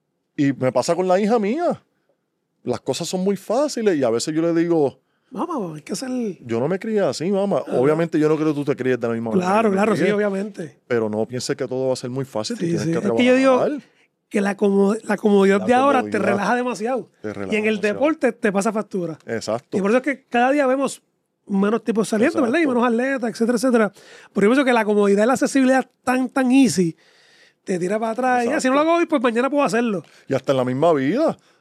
S2: Y me pasa con la hija mía. Las cosas son muy fáciles y a veces yo le digo...
S1: Mamá, hay que hacer...
S2: Yo no me crié así, mamá. Obviamente yo no creo que tú te críes de la misma manera.
S1: Claro, sí, obviamente.
S2: Pero no pienses que todo va a ser muy fácil.
S1: Sí,
S2: tú tienes que
S1: es
S2: trabajar.
S1: que yo digo que la comodidad de ahora te relaja demasiado. Y en el deporte te pasa factura.
S2: Exacto.
S1: Y por eso es que cada día vemos menos tipos saliendo,
S2: Exacto.
S1: ¿verdad? Y menos atletas, etcétera. Pero yo pienso que la comodidad y la accesibilidad tan easy te tira para atrás.
S2: Exacto.
S1: Y si no lo hago hoy, pues mañana puedo hacerlo.
S2: Y hasta en la misma vida.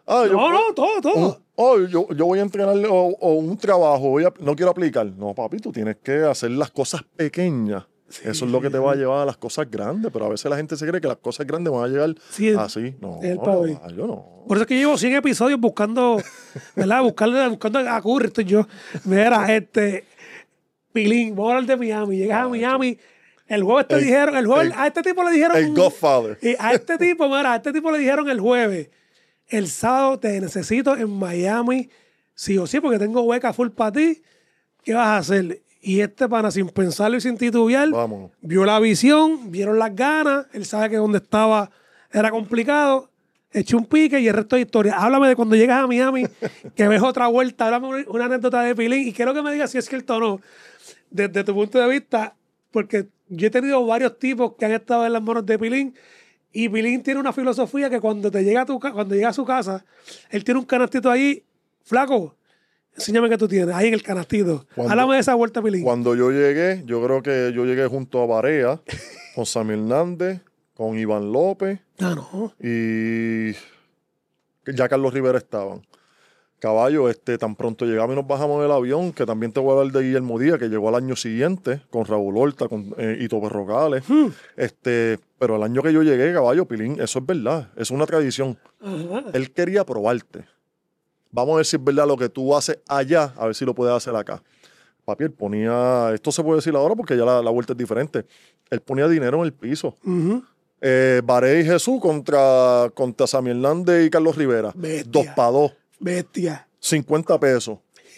S1: No, todo.
S2: Yo voy a entrenar o un trabajo, no quiero aplicar. No, papi, tú tienes que hacer las cosas pequeñas.
S1: Sí,
S2: eso es lo que te va a llevar a las cosas grandes, pero a veces la gente se cree que las cosas grandes van a llegar así. No, yo no.
S1: Por eso es que llevo 100 episodios buscando, ¿verdad? buscando a Curry. Estoy yo. Mira, Pilín, vamos a hablar de Miami. Llegas a Miami, el jueves te dijeron, a este tipo le dijeron.
S2: El Godfather.
S1: Y a este tipo le dijeron el jueves, el sábado te necesito en Miami, sí o sí, porque tengo beca full para ti. ¿Qué vas a hacer? Y este pana, sin pensarlo y sin titubear, vio la visión, vieron las ganas, él sabe que donde estaba era complicado, echó un pique y el resto de historia. Háblame de cuando llegas a Miami, que ves otra vuelta, háblame una anécdota de Pilín y quiero que me digas si es cierto o no, desde tu punto de vista, porque yo he tenido varios tipos que han estado en las manos de Pilín y Pilín tiene una filosofía que cuando llega a su casa, él tiene un canastito ahí, flaco, enséñame qué tú tienes, ahí en el canastito. Háblame de esa vuelta, Pilín.
S2: Cuando yo llegué, yo creo que yo llegué junto a Barea, con Sammy Hernández, con Iván López. Y ya Carlos Rivera estaban. Caballo, tan pronto llegamos y nos bajamos del avión, que también te voy a hablar de Guillermo Díaz, que llegó al año siguiente, con Raúl Horta, con Hito Perrocales. Pero el año que yo llegué, caballo, Pilín, eso es verdad, es una tradición. Él quería probarte. Vamos a ver si es verdad lo que tú haces allá, a ver si lo puedes hacer acá. Papi, él ponía, esto se puede decir ahora porque ya la vuelta es diferente. Él ponía dinero en el piso. Baré y Jesús contra Sammy Hernández y Carlos Rivera.
S1: Bestia.
S2: 2-2.
S1: Bestia.
S2: 50 pesos.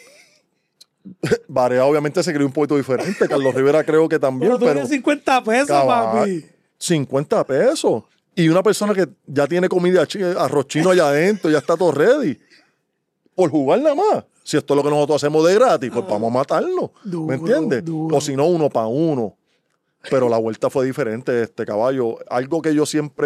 S2: Barea obviamente se creó un poquito diferente. Carlos Rivera creo que también.
S1: Pero 50 pesos, papi.
S2: 50 pesos. Y una persona que ya tiene comida, arroz chino allá adentro, ya está todo ready. Por jugar nada más. Si esto es lo que nosotros hacemos de gratis, pues vamos a matarlo. ¿Me entiendes? O si no, 1 para 1. Pero la vuelta fue diferente, caballo. Algo que yo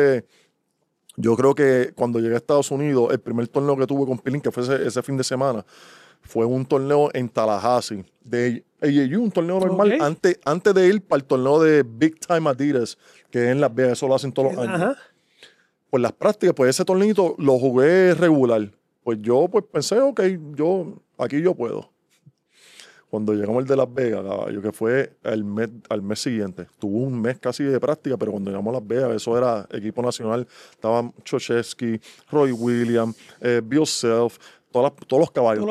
S2: creo que cuando llegué a Estados Unidos, el primer torneo que tuve con Pilín, que fue ese fin de semana, fue un torneo en Tallahassee, de AAU, un torneo normal, antes de ir para el torneo de Big Time Adidas, que es en Las Vegas, eso lo hacen todos los años. Pues las prácticas, pues ese torneito lo jugué regular. Pues yo pensé, ok, aquí yo puedo. Cuando llegamos al de Las Vegas, caballo, que fue al mes siguiente, tuvo un mes casi de práctica, pero cuando llegamos a Las Vegas, eso era equipo nacional, estaban Krzyzewski, Roy Williams, Bill Self, todos los caballos,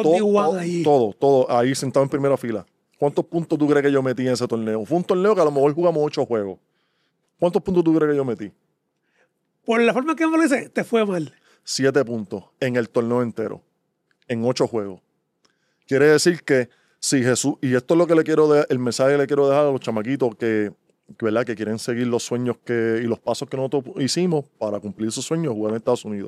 S2: todo ahí sentado en primera fila. ¿Cuántos puntos tú crees que yo metí en ese torneo? Fue un torneo que a lo mejor jugamos 8 juegos. ¿Cuántos puntos tú crees que yo metí?
S1: Por la forma que me lo dices, te fue mal.
S2: 7 puntos en el torneo entero, en 8 juegos. Quiere decir que si Jesús, y esto es lo que el mensaje que le quiero dejar a los chamaquitos que quieren seguir los sueños y los pasos que nosotros hicimos para cumplir sus sueños, jugar en Estados Unidos.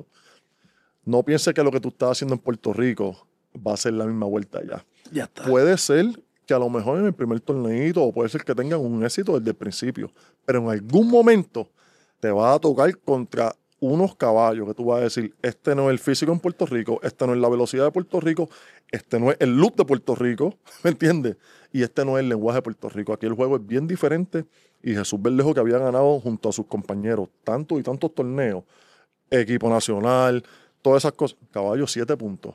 S2: No pienses que lo que tú estás haciendo en Puerto Rico va a ser la misma vuelta allá.
S1: Ya está.
S2: Puede ser que a lo mejor en el primer torneito, o puede ser que tengan un éxito desde el principio, pero en algún momento te va a tocar contra unos caballos que tú vas a decir, este no es el físico en Puerto Rico, este no es la velocidad de Puerto Rico, este no es el look de Puerto Rico, ¿me entiendes? Y este no es el lenguaje de Puerto Rico. Aquí el juego es bien diferente y Jesús Verdejo, que había ganado junto a sus compañeros tantos y tantos torneos, equipo nacional, todas esas cosas, caballo, 7 puntos.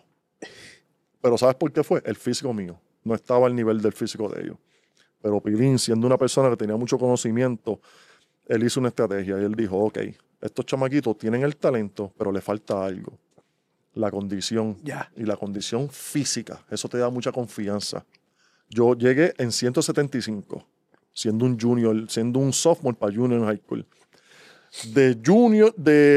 S2: Pero ¿sabes por qué fue? El físico mío no estaba al nivel del físico de ellos. Pero Pilín, siendo una persona que tenía mucho conocimiento, él hizo una estrategia y él dijo, ok, estos chamaquitos tienen el talento, pero le falta algo. La condición. Y la condición física. Eso te da mucha confianza. Yo llegué en 175, siendo un junior, siendo un sophomore para junior high school. De junior,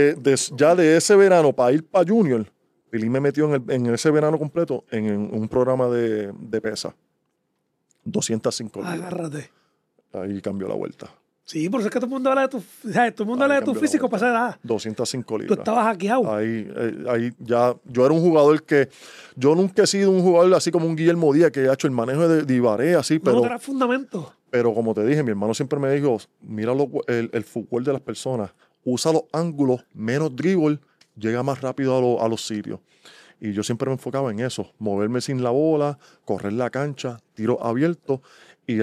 S2: ya de ese verano para ir para junior, Pilín me metió en ese verano completo en un programa de pesa. 205 libras.
S1: Agárrate.
S2: Ahí cambió la vuelta.
S1: Sí, por eso es que todo el mundo habla de tu físico para esa edad.
S2: 205 libras.
S1: Tú estabas hackeado.
S2: Ahí ya, yo era un jugador que, yo nunca he sido un jugador así como un Guillermo Díaz que ha hecho el manejo de Ibaré, así, pero...
S1: No, era fundamento.
S2: Pero como te dije, mi hermano siempre me dijo, mira el fútbol de las personas, usa los ángulos, menos dribble, llega más rápido a los sitios. Y yo siempre me enfocaba en eso, moverme sin la bola, correr la cancha, tiro abierto y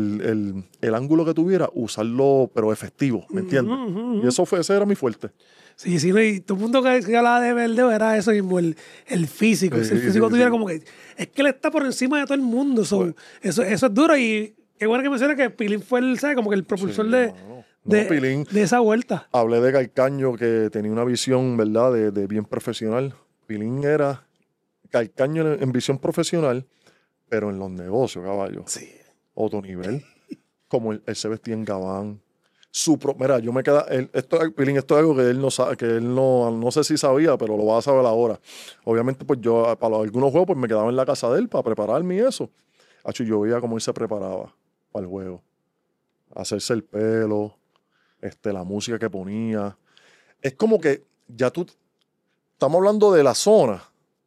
S2: el ángulo que tuviera, usarlo, pero efectivo, ¿me entiendes? Y ese era mi fuerte.
S1: Sí, sí, no, y todo el mundo que hablaba de Verdeo era eso mismo, el físico.
S2: Sí,
S1: El físico
S2: sí,
S1: tuviera
S2: sí.
S1: como que. Es que él está por encima de todo el mundo. Eso es duro. Y qué bueno que mencionas que Pilín fue el, ¿sabes? Como que el propulsor
S2: Sí,
S1: de,
S2: mano.
S1: de,
S2: No, Pilín.
S1: de esa vuelta.
S2: Hablé de Calcaño, que tenía una visión, ¿verdad?, de bien profesional. Pilín era Calcaño en visión profesional, pero en los negocios, caballo.
S1: Sí.
S2: Otro nivel. Como él se vestía en gabán. Mira, yo me queda. Pilín, esto es algo que él no sabe, que él no sé si sabía, pero lo va a saber ahora. Obviamente, pues yo, para algunos juegos, pues me quedaba en la casa de él para prepararme y eso. Hacho, yo veía cómo él se preparaba para el juego. Hacerse el pelo, la música que ponía. Es como que ya estamos hablando de la zona.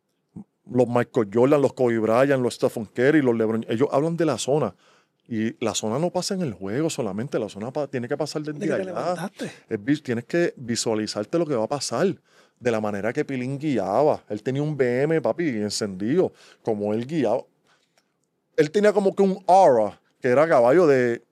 S2: Los Michael Jordan, los Kobe Bryant, los Stephen Curry, los LeBron, ellos hablan de la zona. Y la zona no pasa en el juego solamente, la zona tiene que pasar
S1: De
S2: desde
S1: que te
S2: allá.
S1: levantaste.
S2: Tienes que visualizarte lo que va a pasar, de la manera que Pilín guiaba. Él tenía un BM, papi, encendido, como él guiaba. Él tenía como que un aura, que era caballo de...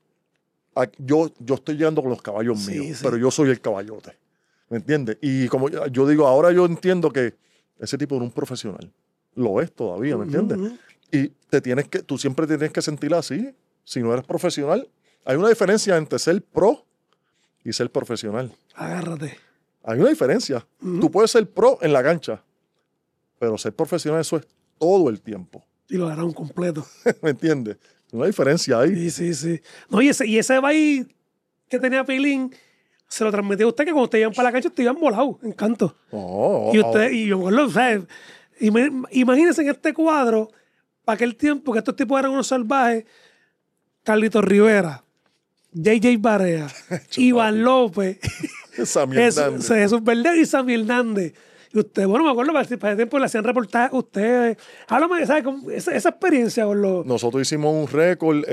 S2: Yo estoy llegando con los caballos
S1: Sí,
S2: míos,
S1: sí.
S2: pero yo soy el caballote. ¿Me entiendes? Y como yo digo, ahora yo entiendo que ese tipo era un profesional. Lo es todavía, ¿me entiendes? Y tú siempre tienes que sentir así. Si no eres profesional, hay una diferencia entre ser pro y ser profesional.
S1: Agárrate.
S2: Hay una diferencia. Tú puedes ser pro en la cancha, pero ser profesional, eso es todo el tiempo.
S1: Y lo hará un completo.
S2: ¿Me entiendes? Una diferencia ahí.
S1: Sí, sí, sí. No, y ese baile que tenía Pilín, se lo transmitía a usted que cuando ustedes iban para la cancha, ustedes iban volados, en canto.
S2: Oh,
S1: Y usted, y yo me acuerdo, ¿sabes? Imagínense en este cuadro, para aquel tiempo que estos tipos eran unos salvajes, Carlitos Rivera, JJ Barea, Iván López,
S2: Sammy Hernández.
S1: Jesús Verdeo y Sammy Hernández. Y usted, bueno, me acuerdo, para ese tiempo le hacían reportajes a ustedes. Háblame, ¿sabes? Esa experiencia con los...
S2: Nosotros hicimos un récord,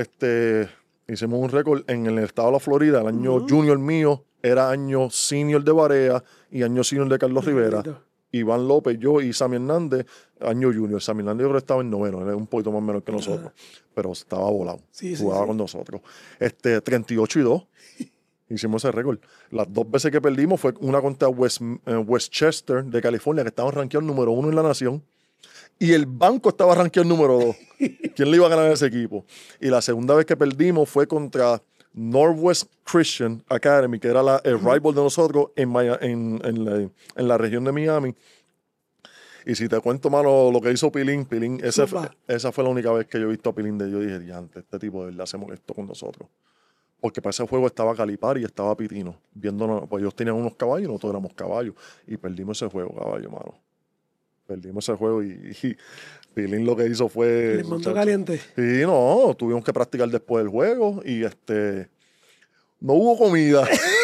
S2: en el estado de la Florida, el año junior mío, era año senior de Barea y año senior de Carlos Rivera. Iván López, yo y Sammy Hernández, año junior. Sammy Hernández yo creo que estaba en noveno, él es un poquito más menor que nosotros, pero estaba volado.
S1: Sí,
S2: jugaba con nosotros. 38-2. Hicimos ese récord. Las 2 veces que perdimos fue una contra Westchester de California, que estaban rankeados número 1 en la nación. Y el banco estaba rankeado número 2. ¿Quién le iba a ganar a ese equipo? Y la segunda vez que perdimos fue contra Northwest Christian Academy, que era el rival de nosotros en la región de Miami. Y si te cuento, mano, lo que hizo Pilín, esa fue la única vez que yo he visto a Pilín yo dije, diante, este tipo de verdad se molestó con nosotros. Porque para ese juego estaba Calipari y estaba Pitino. Viéndonos, pues ellos tenían unos caballos y nosotros éramos caballos. Y perdimos ese juego, caballo, mano. Perdimos ese juego y Pilín lo que hizo fue...
S1: Les mandó caliente.
S2: Sí, no, tuvimos que practicar después del juego y no hubo comida.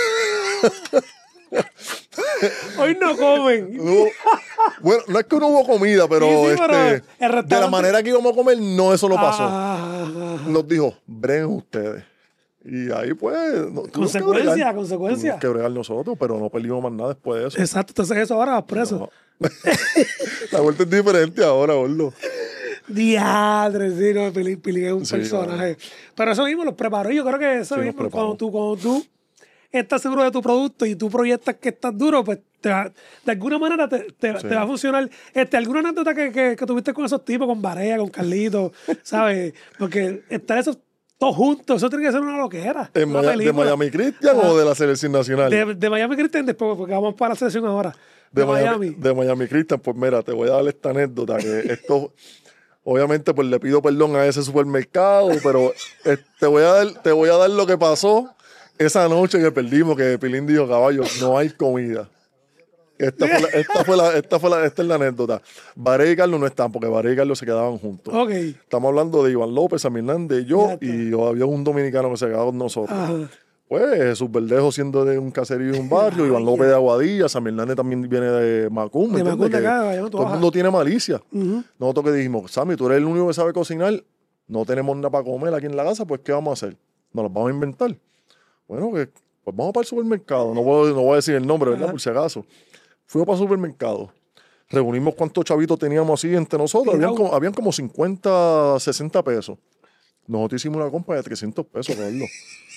S1: Hoy no comen.
S2: Bueno, no es que no hubo comida, pero,
S1: Sí, pero
S2: de la manera que íbamos a comer, no, eso no pasó. Nos dijo, breguen ustedes. Y ahí pues...
S1: Consecuencia.
S2: Tuvimos que bregar nosotros, pero no perdimos más nada después de eso.
S1: Exacto, entonces eso ahora vas preso.
S2: No. La vuelta es diferente ahora, gordo.
S1: Diadre, sí, no, Pilín es un
S2: Sí,
S1: personaje.
S2: bueno.
S1: Pero eso mismo los preparó. Yo creo que eso
S2: Sí,
S1: mismo,
S2: nos preparó.
S1: cuando tú estás seguro de tu producto y tú proyectas que estás duro, pues de alguna manera te va a funcionar. ¿Alguna anécdota que tuviste con esos tipos, con Barea, con Carlitos, ¿sabes? Porque estar esos todos juntos, eso tiene que ser una loquera.
S2: ¿De Miami Christian o de la selección nacional?
S1: De Miami Christian después, porque vamos para la selección ahora. De Miami.
S2: De Miami Christian, pues mira, te voy a dar esta anécdota que esto... Obviamente, pues le pido perdón a ese supermercado, pero te voy a dar lo que pasó esa noche que perdimos, que Pilín dijo, caballo, no hay comida. Esta es la anécdota. Barea y Carlos no están, porque Barea y Carlos se quedaban juntos.
S1: Okay.
S2: Estamos hablando de Iván López, Sammy Hernández, yo,
S1: Fíjate.
S2: y había un dominicano que se quedaba con nosotros.
S1: Ajá.
S2: Pues Jesús Verdejo siendo de un caserío y un barrio, Iván López de Aguadilla, Sammy Hernández también viene de Macum. ¿me
S1: De Macum
S2: entiendes?
S1: de acá,
S2: Que
S1: allá
S2: todo el mundo tiene malicia.
S1: Ujú.
S2: Nosotros que dijimos, Sammy, tú eres el único que sabe cocinar, no tenemos nada para comer aquí en la casa, pues ¿qué vamos a hacer? Nos los vamos a inventar. Bueno, pues vamos para el supermercado. No voy a decir el nombre, ¿verdad?
S1: Ajá.
S2: Por si acaso. Fuimos para el supermercado. reunimos cuántos chavitos teníamos así entre nosotros. Habían como 50, 60 pesos. Nosotros hicimos una compra de 300 pesos, Carlos.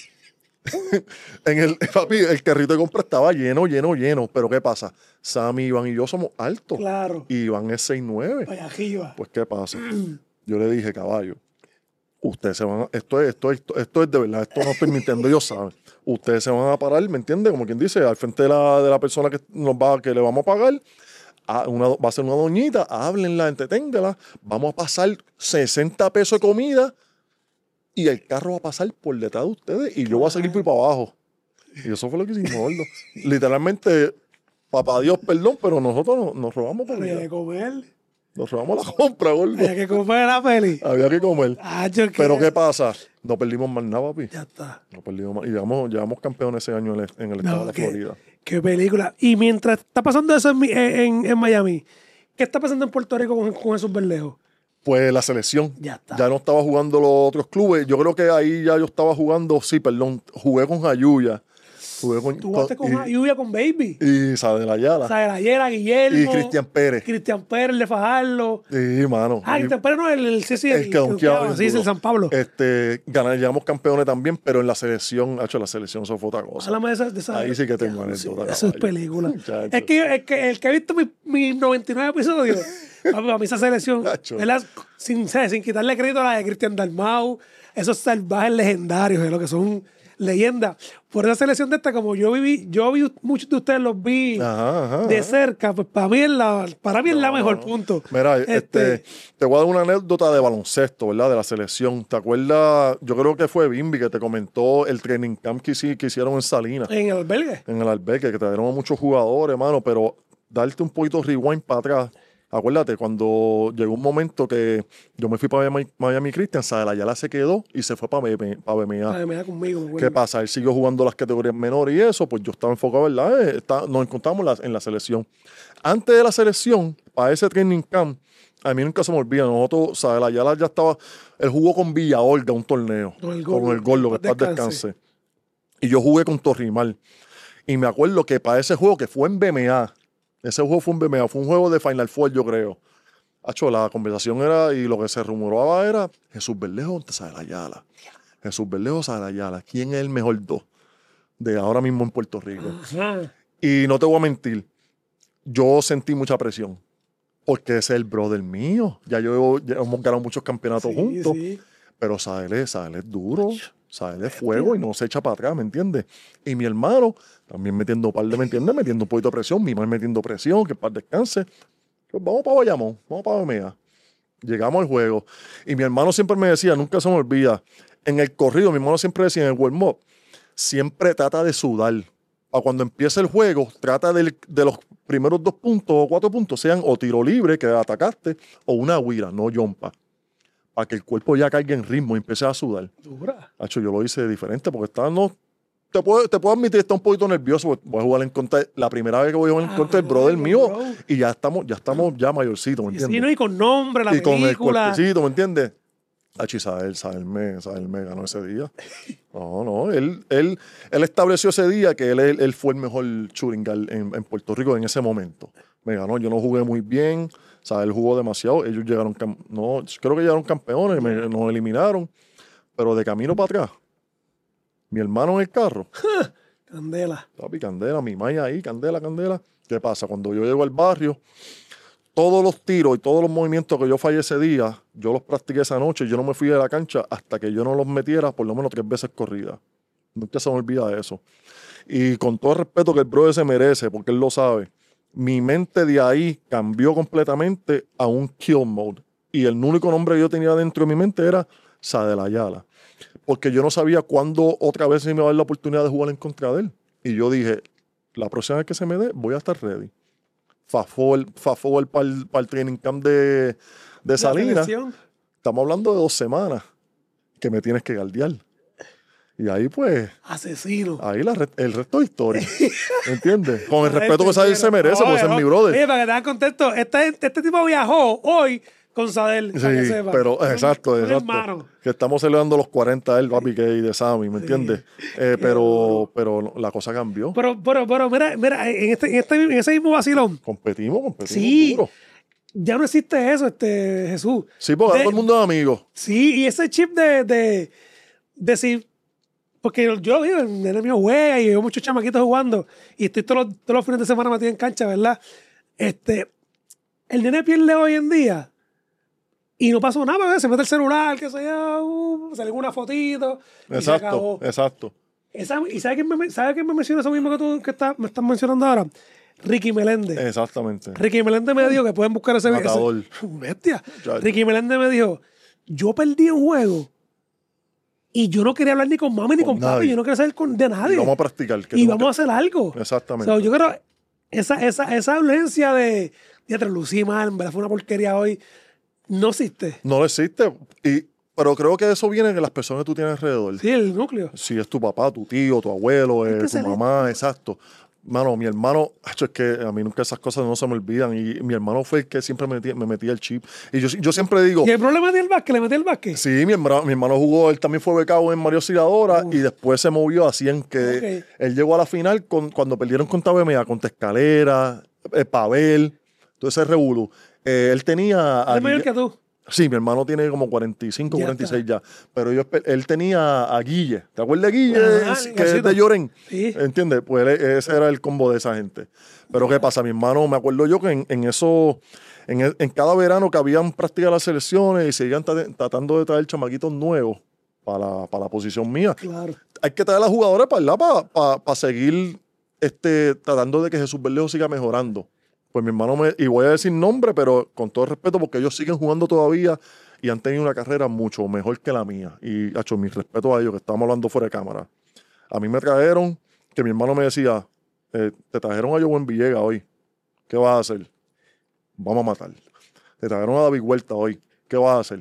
S2: Papi, el carrito de compra estaba lleno. Pero ¿qué pasa? Sammy, Iván y yo somos altos.
S1: Claro.
S2: Y Iván es 6'9".
S1: Allá arriba.
S2: Pues, ¿qué pasa? Yo le dije, caballo, ustedes se van a... Esto es de verdad, esto no estoy mintiendo, ellos saben. Ustedes se van a parar, ¿me entiendes? Como quien dice, al frente de la persona que le vamos a pagar, va a ser una doñita, háblenla, entreténgala, vamos a pasar 60 pesos de comida y el carro va a pasar por detrás de ustedes y yo voy a seguir por para abajo. Y eso fue lo que hicimos, gordo. Literalmente, papá Dios, perdón, pero nosotros nos robamos comida.
S1: Había que comer.
S2: Nos robamos la compra, gordo.
S1: Había que comer la peli.
S2: Había que comer.
S1: Pero
S2: ¿qué pasa? No perdimos más nada, papi.
S1: Ya está.
S2: No perdimos más. Y llevamos campeones ese año en el estado de la Florida.
S1: Qué película. Y mientras está pasando eso en Miami, ¿qué está pasando en Puerto Rico con esos Berlejos?
S2: Pues la selección.
S1: Ya está.
S2: Ya no estaba jugando los otros clubes. Yo creo que ahí ya yo estaba jugando, jugué con Jayuya.
S1: Tú jugaste con Jayuya, con Baby.
S2: Y Sadel Ayala.
S1: Sadel Ayala, Guillermo.
S2: Y Cristian Pérez.
S1: Cristian Pérez, de Fajardo.
S2: Sí, mano.
S1: Cristian Pérez no, el
S2: que donkeaba.
S1: Sí, el San Pablo.
S2: Llegamos campeones también, pero en la selección, la selección eso fue otra cosa.
S1: Háblame de esa.
S2: Ahí sí que tengo anécdota.
S1: Eso es película. Es que el que ha visto mis 99 episodios, a mí esa selección, sin quitarle crédito a la de Cristian Dalmau, esos salvajes legendarios, de lo que son leyendas. Por esa selección de esta, como yo vi muchos de ustedes los vi de cerca, pues para mí es la mejor punto.
S2: Mira, te voy a dar una anécdota de baloncesto, ¿verdad? De la selección. ¿Te acuerdas? Yo creo que fue Bimbi que te comentó el training camp que hicieron en Salinas.
S1: ¿En el albergue?
S2: En el albergue, que trajeron a muchos jugadores, hermano, pero darte un poquito rewind para atrás. Acuérdate, cuando llegó un momento que yo me fui para Miami Christian, Sadel Ayala se quedó y se fue para BMA.
S1: BMA conmigo.
S2: ¿Qué pasa? Él siguió jugando las categorías menores y eso, pues yo estaba enfocado, ¿verdad? Nos encontramos en la selección. Antes de la selección, para ese training camp, a mí nunca se me olvida, nosotros, Sadel Ayala ya estaba, él jugó con Villa Olga un torneo, con el Gordo, que paz descanse. Y yo jugué con Torrimal. Y me acuerdo que para ese juego, que fue en BMA, ese juego fue en BMA, fue un juego de Final Four, yo creo. La conversación era, y lo que se rumoraba era, Jesús Berlejo, Sadel Ayala. Jesús Berlejo, Sadel Ayala. ¿Quién es el mejor 2 de ahora mismo en Puerto Rico?
S1: Ajá.
S2: Y no te voy a mentir, yo sentí mucha presión, porque ese es el brother mío. Ya hemos ganado muchos campeonatos juntos, pero Sadel es duro. Sadel es fuego y no se echa para atrás, ¿me entiendes? Y mi hermano también metiendo un poquito de presión, mi madre metiendo presión, que para descanse. Pues vamos para Bayamón, vamos para BMA. Llegamos al juego y mi hermano siempre me decía, nunca se me olvida, en el corrido, mi hermano siempre decía, en el warm-up, siempre trata de sudar. Para cuando empiece el juego, trata de los primeros 2 puntos o 4 puntos sean o tiro libre, que atacaste, o una guira, no jumpa. Para que el cuerpo ya caiga en ritmo y empiece a sudar.
S1: Dura.
S2: Yo lo hice diferente porque te puedo admitir, está un poquito nervioso porque voy a jugar en contra, la primera vez que voy a jugar en contra del brother mío, y ya estamos mayorcitos, ¿me entiendes?
S1: Sí, no, y con nombre, la película.
S2: Y con el cuerpecito, ¿me entiendes? Sadel me ganó ese día. No, él estableció ese día que él fue el mejor shooting guard en Puerto Rico en ese momento. Me ganó, yo no jugué muy bien, Sadel jugó demasiado, ellos llegaron, creo que llegaron campeones, nos eliminaron, pero de camino para atrás, mi hermano en el carro.
S1: Candela.
S2: Papi, candela, mi maya ahí, candela. ¿Qué pasa? Cuando yo llego al barrio, todos los tiros y todos los movimientos que yo fallé ese día, yo los practiqué esa noche. Yo no me fui de la cancha hasta que yo no los metiera por lo menos 3 veces corrida. Nunca se me olvida de eso. Y con todo el respeto que el brother se merece, porque él lo sabe, mi mente de ahí cambió completamente a un kill mode. Y el único nombre que yo tenía dentro de mi mente era Sadel Ayala. Porque yo no sabía cuándo otra vez se me iba a dar la oportunidad de jugar en contra de él. Y yo dije, la próxima vez que se me dé, voy a estar ready. Fast forward para el training camp de Salinas. Estamos hablando de 2 semanas que me tienes que guardiar. Y ahí pues...
S1: Asesino.
S2: Ahí el resto de historia. ¿Entiendes? Con el respeto que Sadel se merece, porque ese es mi brother.
S1: Oye, para que te hagas contexto, este tipo viajó hoy con Sadel,
S2: Sí,
S1: para que sepa.
S2: pero exacto.
S1: Hermano.
S2: Que estamos celebrando los 40 de él, papi, que y de Sammy, ¿me entiendes? Pero la cosa cambió.
S1: Pero mira, en ese mismo vacilón,
S2: Competimos
S1: sí,
S2: duro.
S1: ya no existe eso, Jesús.
S2: Sí, porque ahora todo el mundo es amigo.
S1: Sí, y ese chip de si, porque yo lo digo, el nene mío juega y veo muchos chamaquitos jugando y estoy todos los fines de semana metido en cancha, ¿verdad? El nene pierde hoy en día y no pasó nada, ¿verdad? Se mete el celular, que sea, sale una fotito y se acabó.
S2: Exacto.
S1: ¿Y sabe quién me menciona eso mismo que tú me estás mencionando ahora? Ricky Meléndez.
S2: Exactamente.
S1: Ricky Meléndez me dijo que pueden buscar ese
S2: Matador.
S1: bestia.
S2: Chacho.
S1: Ricky Meléndez me dijo, yo perdí un juego y yo no quería hablar ni con mami ni con papi,
S2: nadie.
S1: yo no quería saber de nadie.
S2: Y vamos a practicar.
S1: Y vamos a hacer algo.
S2: Exactamente.
S1: O sea, yo creo esa violencia de Lucy, man, en verdad fue una porquería hoy, no existe.
S2: No existe. Pero creo que eso viene de las personas que tú tienes alrededor.
S1: Sí, el núcleo.
S2: Si es tu papá, tu tío, tu abuelo, tu mamá, exacto. Mano, mi hermano, es que a mí nunca esas cosas no se me olvidan. Y mi hermano fue el que siempre me metía el chip. Y yo siempre digo...
S1: ¿Y el problema de le metí el básquet?
S2: Sí, mi hermano jugó, él también fue becado en Mario Auxiliadora y después se movió a 100, que él llegó a la final cuando perdieron contra BMA, contra Escalera, Pavel, todo ese revolú. Él tenía...
S1: ¿Es mayor que tú?
S2: Sí, mi hermano tiene como 45, 46 ya. Pero él tenía a Guille. ¿Te acuerdas de Guille? Que es de Lloren.
S1: Sí.
S2: ¿Entiendes? Pues ese era el combo de esa gente. Pero ¿qué pasa? Mi hermano, me acuerdo yo que en cada verano que habían practicado las selecciones y seguían tratando de traer chamaquitos nuevos para la posición mía.
S1: Claro.
S2: Hay que traer a las jugadoras para seguir tratando de que Jesús Berlejo siga mejorando. Pues mi hermano y voy a decir nombre, pero con todo respeto, porque ellos siguen jugando todavía y han tenido una carrera mucho mejor que la mía. Y, hecho, mi respeto a ellos, que estábamos hablando fuera de cámara. A mí me trajeron, que mi hermano me decía, te trajeron a Joven Villegas hoy. ¿Qué vas a hacer? Vamos a matar. Te trajeron a David Huerta hoy. ¿Qué vas a hacer?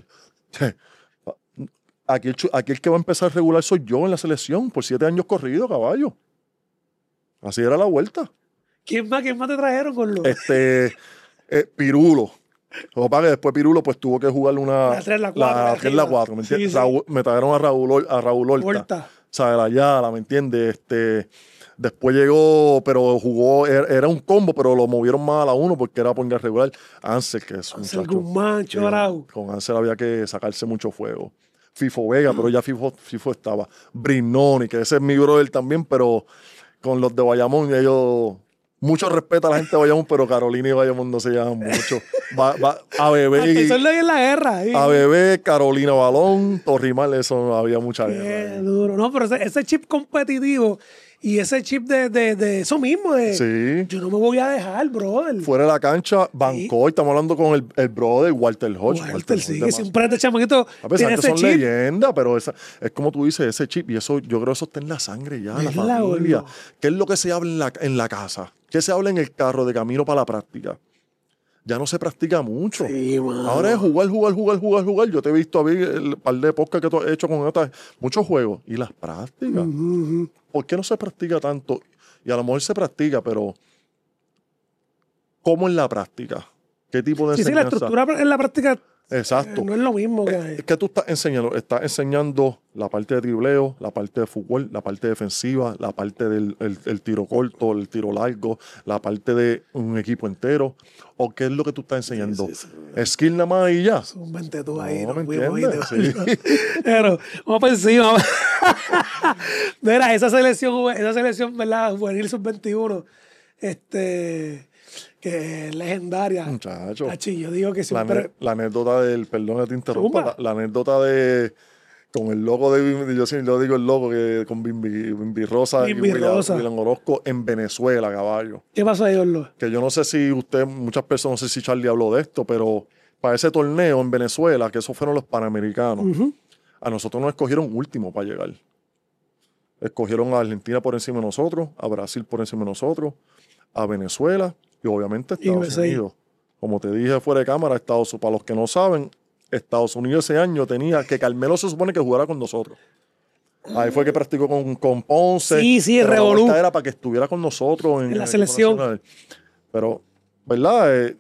S2: Aquí el que va a empezar a regular soy yo en la selección por 7 años corrido, caballo. Así era la vuelta.
S1: ¿Quién más te trajeron con los?
S2: Pirulo. Lo que pasa es que después Pirulo pues tuvo que jugar
S1: La 3, la 4.
S2: la 4, ¿me entiendes?
S1: Sí, sí.
S2: Me trajeron a Raúl Horta. O sea, de la Ayala, ¿me entiendes? Después llegó, pero jugó, era un combo, pero lo movieron más a la 1 porque era ponga regular. Ansel, que es un
S1: Ansel
S2: muchacho.
S1: Guzmán, Chorao.
S2: Con Ansel había que sacarse mucho fuego. Fifo Vega, pero ya Fifo estaba. Brignoni, que ese es mi brother también, pero con los de Bayamón ellos... Mucho respeto a la gente de Bayamón, pero Carolina y Bayamón no se llaman mucho. A Bebé.
S1: Eso es lo que en la guerra. ¿Sí?
S2: A Bebé, Carolina Balón, Torrimal, eso no había mucha guerra.
S1: Qué duro. No, pero ese chip competitivo y ese chip de eso mismo,
S2: Sí.
S1: yo no me voy a dejar, brother.
S2: Fuera de la cancha, bancó, y estamos hablando con el brother Walter Hodge.
S1: Walter, sí, que siempre este chamaquito
S2: A pesar
S1: tiene
S2: que
S1: ese
S2: son
S1: chip.
S2: leyendas, pero es como tú dices, ese chip, y eso yo creo que eso está en la sangre ya, en la
S1: ¿Verdad,
S2: familia.
S1: boludo?
S2: ¿Qué es lo que se habla en la casa? ¿Qué se habla en el carro de camino para la práctica? Ya no se practica mucho.
S1: Sí, mano.
S2: Ahora es jugar. Yo te he visto a ver el par de podcasts que tú has hecho con muchos juegos. ¿Y las prácticas? ¿Por qué no se practica tanto? Y a lo mejor se practica, pero ¿cómo en la práctica? ¿Qué tipo de
S1: Sí,
S2: enseñanza?
S1: la estructura en la práctica
S2: Exacto.
S1: no es lo mismo que...
S2: ¿Qué tú estás enseñando? Estás enseñando la parte de dribleo, la parte de fútbol, la parte defensiva, la parte del el tiro corto, el tiro largo, la parte de un equipo entero. ¿O qué es lo que tú estás enseñando?
S1: Sí.
S2: ¿Skill nada más y ya?
S1: Vente tú ahí,
S2: No,
S1: nos
S2: ¿me
S1: fuimos
S2: entiendes?
S1: ahí,
S2: Sí.
S1: Pero vamos por encima. Mira, esa selección, ¿verdad? Juvenil sub-21, que es legendaria.
S2: Muchacho.
S1: Achi, yo digo que siempre...
S2: La anécdota perdón que te interrumpa,
S1: Zumba.
S2: la anécdota con el logo de Bimbi, yo sí lo digo el logo, que con Bimbi Rosa
S1: Bimbi
S2: y
S1: Rosa.
S2: William Orozco en Venezuela, caballo.
S1: ¿Qué pasó ahí, Orlo?
S2: Que yo no sé si muchas personas, no sé si Charlie habló de esto, pero para ese torneo en Venezuela, que esos fueron los Panamericanos, a nosotros nos escogieron último para llegar. Escogieron a Argentina por encima de nosotros, a Brasil por encima de nosotros, a Venezuela y obviamente a Estados
S1: USA.
S2: Unidos. Como te dije fuera de cámara, para los que no saben, Estados Unidos ese año tenía que Carmelo se supone que jugara con nosotros. Ahí fue que practicó con Ponce.
S1: Sí,
S2: pero la
S1: revolú.
S2: vuelta era para que estuviera con nosotros en
S1: la
S2: el
S1: selección.
S2: equipo nacional. Pero, ¿verdad?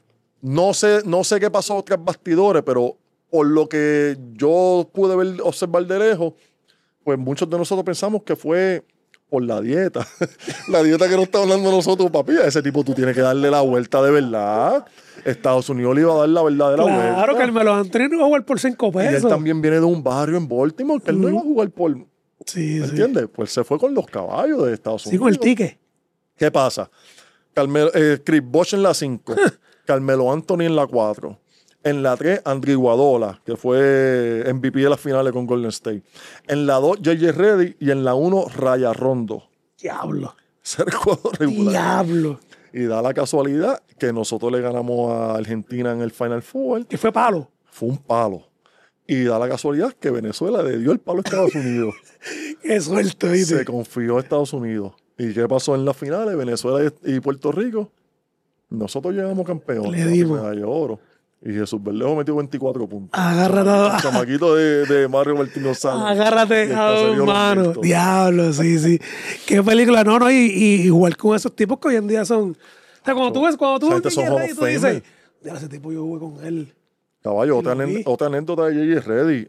S2: No sé qué pasó tras bastidores, pero por lo que yo pude observar de lejos, pues muchos de nosotros pensamos que fue por la dieta. La dieta que nos está hablando nosotros, papi. A ese tipo tú tienes que darle la vuelta de verdad. Estados Unidos le iba a dar la verdadera vuelta.
S1: Claro, Carmelo Anthony no iba a jugar por 5
S2: Y él
S1: pesos.
S2: también viene de un barrio en Baltimore, que él no iba a jugar por...
S1: Sí,
S2: ¿Me
S1: sí.
S2: entiendes? Pues se fue con los caballos de Estados
S1: Sí,
S2: Unidos.
S1: con el ticket.
S2: ¿Qué pasa? Chris Bosh en la 5, Carmelo Anthony en la 4. En la 3, Andrew Iguodala, que fue MVP de las finales con Golden State. En la 2, J.J. Reddy. Y en la 1, Raya Rondo.
S1: Diablo.
S2: Ser jugador regular.
S1: Diablo.
S2: Y da la casualidad que nosotros le ganamos a Argentina en el Final Four.
S1: Que fue palo.
S2: Fue un palo. Y da la casualidad que Venezuela le dio el palo a Estados Unidos.
S1: Qué suelto, ¿viste?
S2: Se confió a Estados Unidos. ¿Y qué pasó en las finales? Venezuela y Puerto Rico. Nosotros llegamos campeones.
S1: Le dimos.
S2: Medalla de oro. Y Jesús Verdejo metió 24 puntos.
S1: Agárrate.
S2: El chamaquito de Mario Martín González.
S1: Agárrate,
S2: Y el caserío Los
S1: mano.
S2: Milton.
S1: Diablo, sí, sí. Qué película. No, y jugar con esos tipos que hoy en día son. O sea, cuando tú ves
S2: Esa gente son Hall
S1: y
S2: of
S1: tú dices,
S2: Famer.
S1: ya ese tipo yo jugué con él.
S2: Caballo,
S1: Sí, lo vi.
S2: otra anécdota de J.J. Reddy.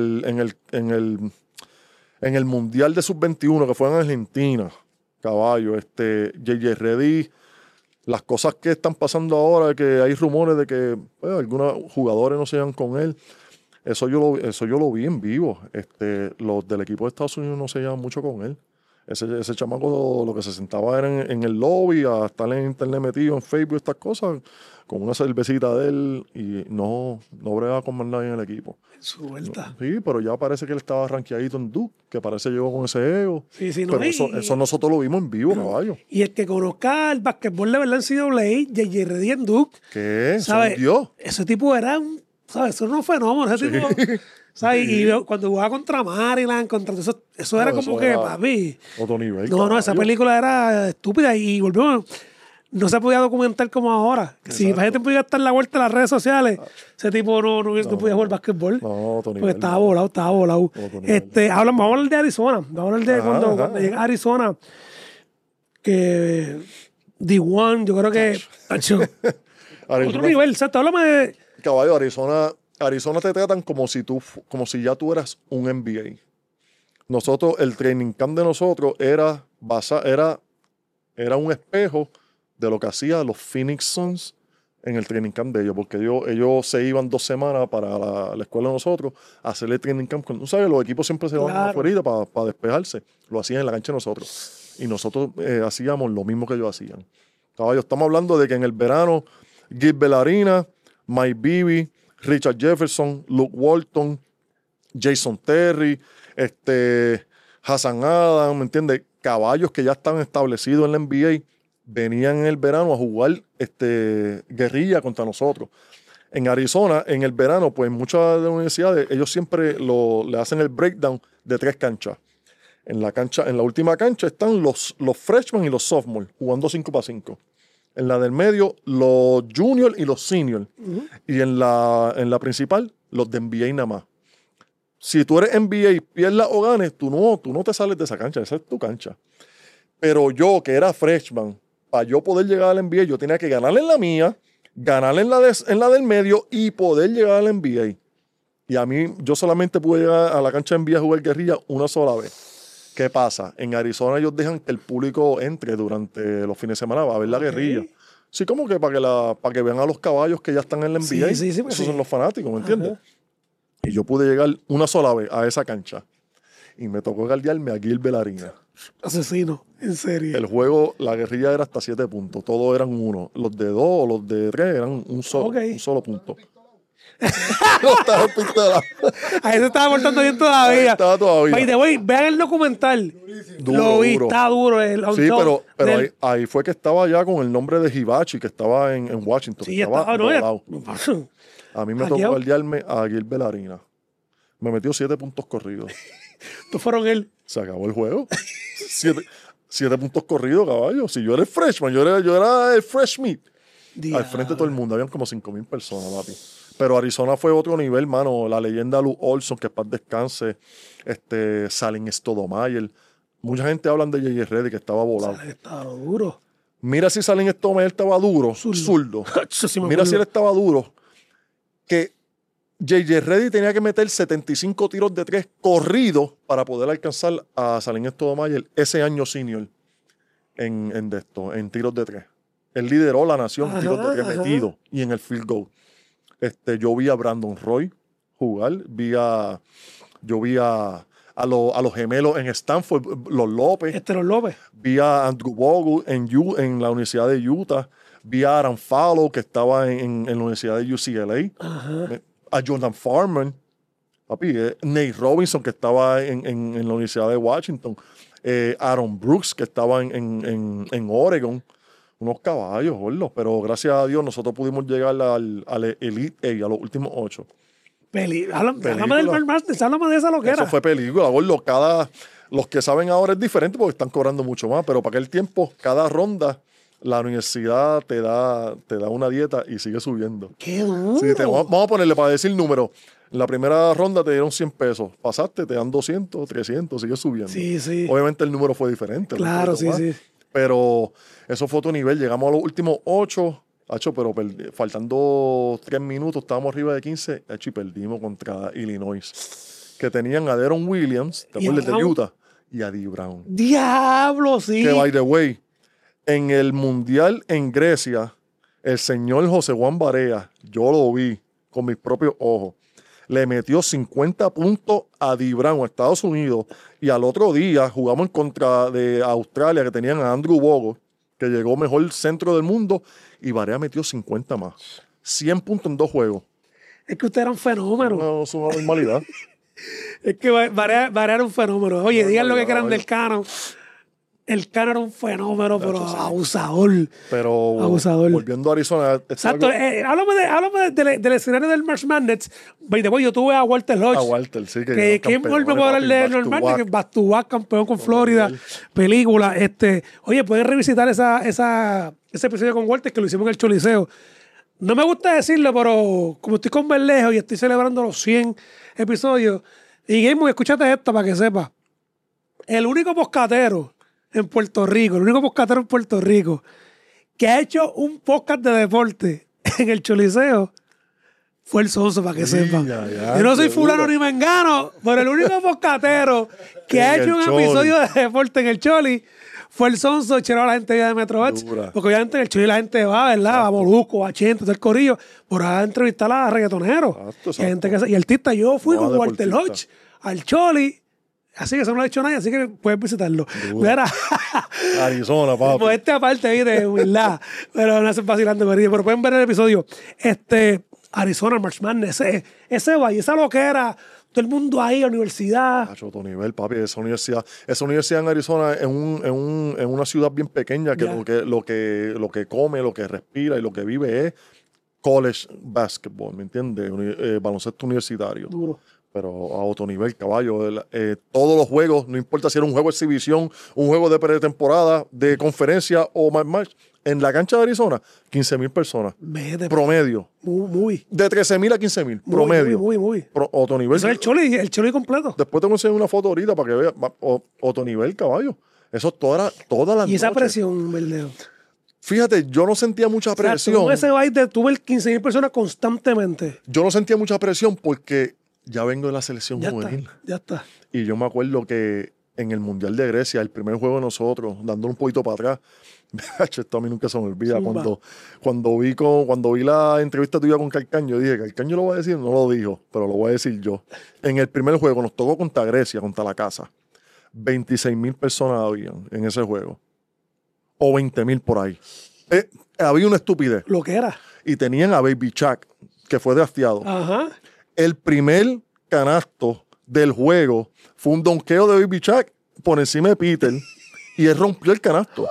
S2: En el Mundial de Sub-21 que fue en Argentina. Caballo, J.J. Reddy, las cosas que están pasando ahora, que hay rumores de que algunos jugadores no se llevan con él. Eso yo lo vi en vivo. Los del equipo de Estados Unidos no se llevan mucho con él. Ese chamaco lo que se sentaba era en el lobby a estar en internet metido, en Facebook, estas cosas, con una cervecita de él y no bregaba con más nadie en el equipo.
S1: Su vuelta.
S2: Sí, pero ya parece que él estaba rankeadito en Duke, que parece llegó con ese ego.
S1: Sí, sí, no.
S2: Pero eso nosotros lo vimos en vivo, caballo.
S1: Y el que conozca el basquetbol de verdad en NCAA, J.J. Reddy en Duke,
S2: ¿Qué?
S1: ¿sabes?
S2: Dios.
S1: Ese tipo era un, ¿sabes? Eso era un fenómeno. Ese tipo, ¿sabes? Y cuando jugaba contra Maryland, eso era
S2: No,
S1: como
S2: eso
S1: que,
S2: era
S1: papi.
S2: Otro nivel.
S1: No, esa
S2: caballo.
S1: película era estúpida y volvemos. No se podía documentar como ahora. Si la gente podía estar en la vuelta en las redes sociales, ese tipo no podía jugar basquetbol.
S2: No, otro nivel.
S1: Porque estaba volado, estaba volado.
S2: Otro nivel.
S1: Vamos a hablar de Arizona. Vamos a hablar de cuando llega a Arizona, que D1, yo creo que... Tacho,
S2: Arizona-
S1: otro nivel, exacto. Háblame de...
S2: Caballo, Arizona te tratan como si ya tú eras un NBA. Nosotros, el training camp de nosotros era un espejo de lo que hacían los Phoenix Suns en el training camp de ellos, porque ellos se iban 2 semanas para la escuela de nosotros a hacer el training camp. Tú sabes, los equipos siempre se van afuera para despejarse. Lo hacían en la cancha de nosotros. Y nosotros hacíamos lo mismo que ellos hacían. Caballo, estamos hablando de que en el verano Gilbert Arenas, Mike Bibby, Richard Jefferson, Luke Walton, Jason Terry, Hassan Adam, ¿me entiendes? Caballos que ya estaban establecidos en la NBA venían en el verano a jugar guerrilla contra nosotros. En Arizona, en el verano, pues muchas de las universidades, ellos siempre le hacen el breakdown de 3 canchas. En la última cancha están los freshmen y los sophomores jugando 5x5. En la del medio, los juniors y los seniors. Y en la principal, los de NBA nada más. Si tú eres NBA, pierdas o ganes, tú no te sales de esa cancha, esa es tu cancha. Pero yo, que era freshman, para yo poder llegar al NBA, yo tenía que ganarle en la mía, ganarle en la del medio y poder llegar al NBA. Y a mí, yo solamente pude llegar a la cancha de NBA a jugar guerrilla una sola vez. ¿Qué pasa? En Arizona ellos dejan que el público entre durante los fines de semana a ver la guerrilla. Sí, como que para que vean a los caballos que ya están en la NBA.
S1: Sí,
S2: Esos son los fanáticos, ¿me entiendes? Y yo pude llegar una sola vez a esa cancha. Y me tocó guardiarme a Gilbert Arenas.
S1: Asesino, en serio.
S2: El juego, la guerrilla era hasta 7 puntos. Todos eran 1. Los de 2 o los de 3 eran un solo punto. No estaba pistola.
S1: Ahí se estaba portando bien todavía.
S2: Ahí estaba todavía.
S1: By the way, vean el documental.
S2: Duro,
S1: Lo vi,
S2: duro.
S1: está duro.
S2: Sí, pero ahí fue que estaba ya con el nombre de Hibachi, que estaba en Washington.
S1: Sí, ya estaba. No,
S2: volado. A mí me tocó guardiarme a Gilbert Arenas. Me metió 7 puntos corridos.
S1: Estos fueron él.
S2: Se acabó el juego. 7 puntos corridos, caballo. Si yo era el freshman, yo era el fresh meat. Al frente de todo el mundo. Habían como 5,000 personas, papi. Pero Arizona fue otro nivel, mano. La leyenda Lou Olson, que paz descanse. Salim Stoudemire. Mucha gente habla de J.J. Reddy, que estaba volado.
S1: Estaba duro.
S2: Mira si Salim Estomel estaba duro, zurdo.
S1: Sí me
S2: Mira si él
S1: acuerdo.
S2: estaba duro. Que J.J. Reddy tenía que meter 75 tiros de 3 corridos para poder alcanzar a Salim Stoudemire ese año senior en tiros de 3. Él lideró la nación en tiros de 3 metidos y en el field goal. Yo vi a Brandon Roy jugar, yo vi a los gemelos en Stanford, los López.
S1: Los López.
S2: Vi a Andrew Bogut en la Universidad de Utah. Vi a Aaron Fallow, que estaba en la Universidad de UCLA. A Jordan Farmer. Papi, Nate Robinson, que estaba en la Universidad de Washington. Aaron Brooks, que estaba en Oregon. Unos caballos, gordos. Pero gracias a Dios nosotros pudimos llegar al Elite Eight, a los últimos 8.
S1: Háblame del March Madness, háblame de esa loquera.
S2: Eso fue película, gordo. Los que saben ahora es diferente porque están cobrando mucho más, pero para aquel tiempo, cada ronda, la universidad te da una dieta y sigue subiendo.
S1: ¡Qué duro!
S2: Sí, vamos a ponerle para decir número. En la primera ronda te dieron 100 pesos. Pasaste, te dan 200, 300, sigue subiendo.
S1: Sí, sí.
S2: Obviamente el número fue diferente.
S1: Claro, sí, sí.
S2: Pero eso fue otro nivel. Llegamos a los últimos 8. Pero faltando 3 minutos, estábamos arriba de 15, y perdimos contra Illinois. Que tenían a Deron Williams, ¿te acuerdas de Utah? Y a Dee Brown.
S1: ¡Diablo, sí!
S2: Que, by the way, en el Mundial en Grecia, el señor José Juan Barea, yo lo vi con mis propios ojos, le metió 50 puntos a Dee Brown, a Estados Unidos, y al otro día jugamos en contra de Australia, que tenían a Andrew Bogut, que llegó mejor centro del mundo, y Barea metió 50 más. 100 puntos en 2 juegos.
S1: Es que usted era un fenómeno.
S2: No, es una normalidad.
S1: Es que Barea era un fenómeno. Oye, digan lo que quieran del Cano. El Cano era un fenómeno, pero abusador.
S2: Pero
S1: abusador.
S2: Volviendo a Arizona.
S1: Exacto. Háblame del escenario del March Madness. Yo tuve a Walter Lodge.
S2: A Walter, sí.
S1: ¿Qué mejor me puedo hablar de normal? Que back-to-back, campeón con Florida. Película. Oye, pueden revisitar ese episodio con Walter que lo hicimos en el Choliseo. No me gusta decirlo, pero como estoy con Berlejo y estoy celebrando los 100 episodios, y Game, escúchate esto para que sepas. El único poscatero en Puerto Rico, que ha hecho un podcast de deporte en el Choliseo fue el Sonso, para que sepan. Yo no soy fulano ni mengano, pero el único poscatero que ha hecho un episodio de deporte en el Choli fue el Sonso, echó a la gente de Metrobets. Porque obviamente en el Choli la gente va, ¿verdad? A Molusco, a Chente, todo el corillo, por a entrevistar a reggaetoneros. Y artistas. Yo fui con Walter Lodge al Choli. Así que eso no lo ha hecho nadie, así que puedes visitarlo. Mira,
S2: Arizona, papi.
S1: Pues aparte ahí de humildad, pero no hacen vacilando, pero pueden ver el episodio. Arizona, March Madness, ese valle, esa loquera, todo el mundo ahí, la universidad.
S2: Otro nivel, papi, esa universidad en Arizona es en una ciudad bien pequeña que lo que come, lo que respira y lo que vive es college basketball, ¿me entiendes? Baloncesto universitario.
S1: Duro.
S2: Pero a otro nivel, caballo. Todos los juegos, no importa si era un juego de exhibición, un juego de pretemporada, de conferencia o match, en la cancha de Arizona, 15,000 personas. Promedio.
S1: Muy.
S2: De 13,000 a 15,000. Promedio.
S1: Muy.
S2: Otro nivel.
S1: Eso es el Choli completo.
S2: Después te voy a enseñar una foto ahorita para que veas. Otro nivel, caballo. Eso todas las
S1: Y esa
S2: noches.
S1: presión, Verdeo.
S2: Fíjate, yo no sentía mucha presión.
S1: Tú ese baile tuve 15,000 personas constantemente.
S2: Yo no sentía mucha presión porque ya vengo de la selección juvenil.
S1: Ya está.
S2: Y yo me acuerdo que en el Mundial de Grecia, el primer juego de nosotros, dándole un poquito para atrás, esto a mí nunca se me olvida. Cuando vi la entrevista tuya con Calcaño, dije, Calcaño lo va a decir, no lo dijo, pero lo voy a decir yo. En el primer juego nos tocó contra Grecia, contra la casa. 26,000 personas habían en ese juego. O 20,000 por ahí. Había una estupidez.
S1: Lo que era.
S2: Y tenían a Baby Shaq, que fue drafteado.
S1: Ajá.
S2: El primer canasto del juego fue un donqueo de Baby Shaq por encima de Peter y él rompió el canasto.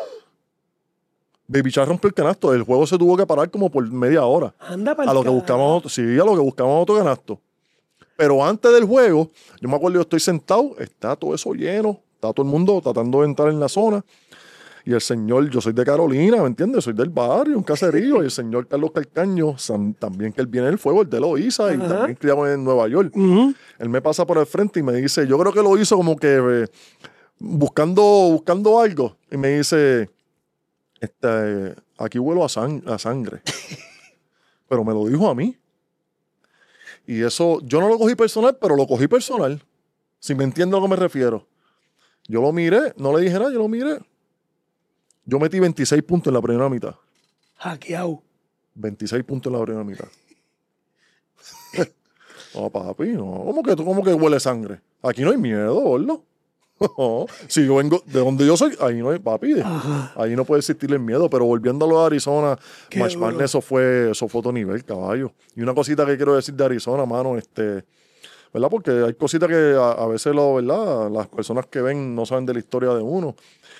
S2: Baby Shaq rompió el canasto. El juego se tuvo que parar como por media hora.
S1: Anda para
S2: a lo que buscamos otro canasto. Pero antes del juego, yo me acuerdo, yo estoy sentado, está todo eso lleno, está todo el mundo tratando de entrar en la zona. Y el señor, yo soy de Carolina, ¿me entiendes? Soy del barrio, un caserío. Y el señor Carlos Calcaño, también que él viene del fuego, el de Loíza, y también criado en Nueva York. Él me pasa por el frente y me dice, yo creo que lo hizo como que buscando algo. Y me dice, aquí huelo a sangre. Pero me lo dijo a mí. Y eso, yo no lo cogí personal, pero lo cogí personal. Si me entiendes a lo que me refiero. Yo lo miré, no le dije nada, yo lo miré. Yo metí 26 puntos en la primera mitad.
S1: Hackeado.
S2: 26 puntos en la primera mitad. No, papi, no. ¿Cómo que huele sangre? Aquí no hay miedo, gordo. Si yo vengo de donde yo soy, ahí no hay, papi.
S1: Ajá.
S2: Ahí no puede existir el miedo. Pero volviendo a lo de Arizona,
S1: Qué
S2: March
S1: duro.
S2: Madness, eso fue otro nivel, caballo. Y una cosita que quiero decir de Arizona, mano, ¿verdad? Porque hay cositas que a veces, ¿verdad? Las personas que ven no saben de la historia de uno.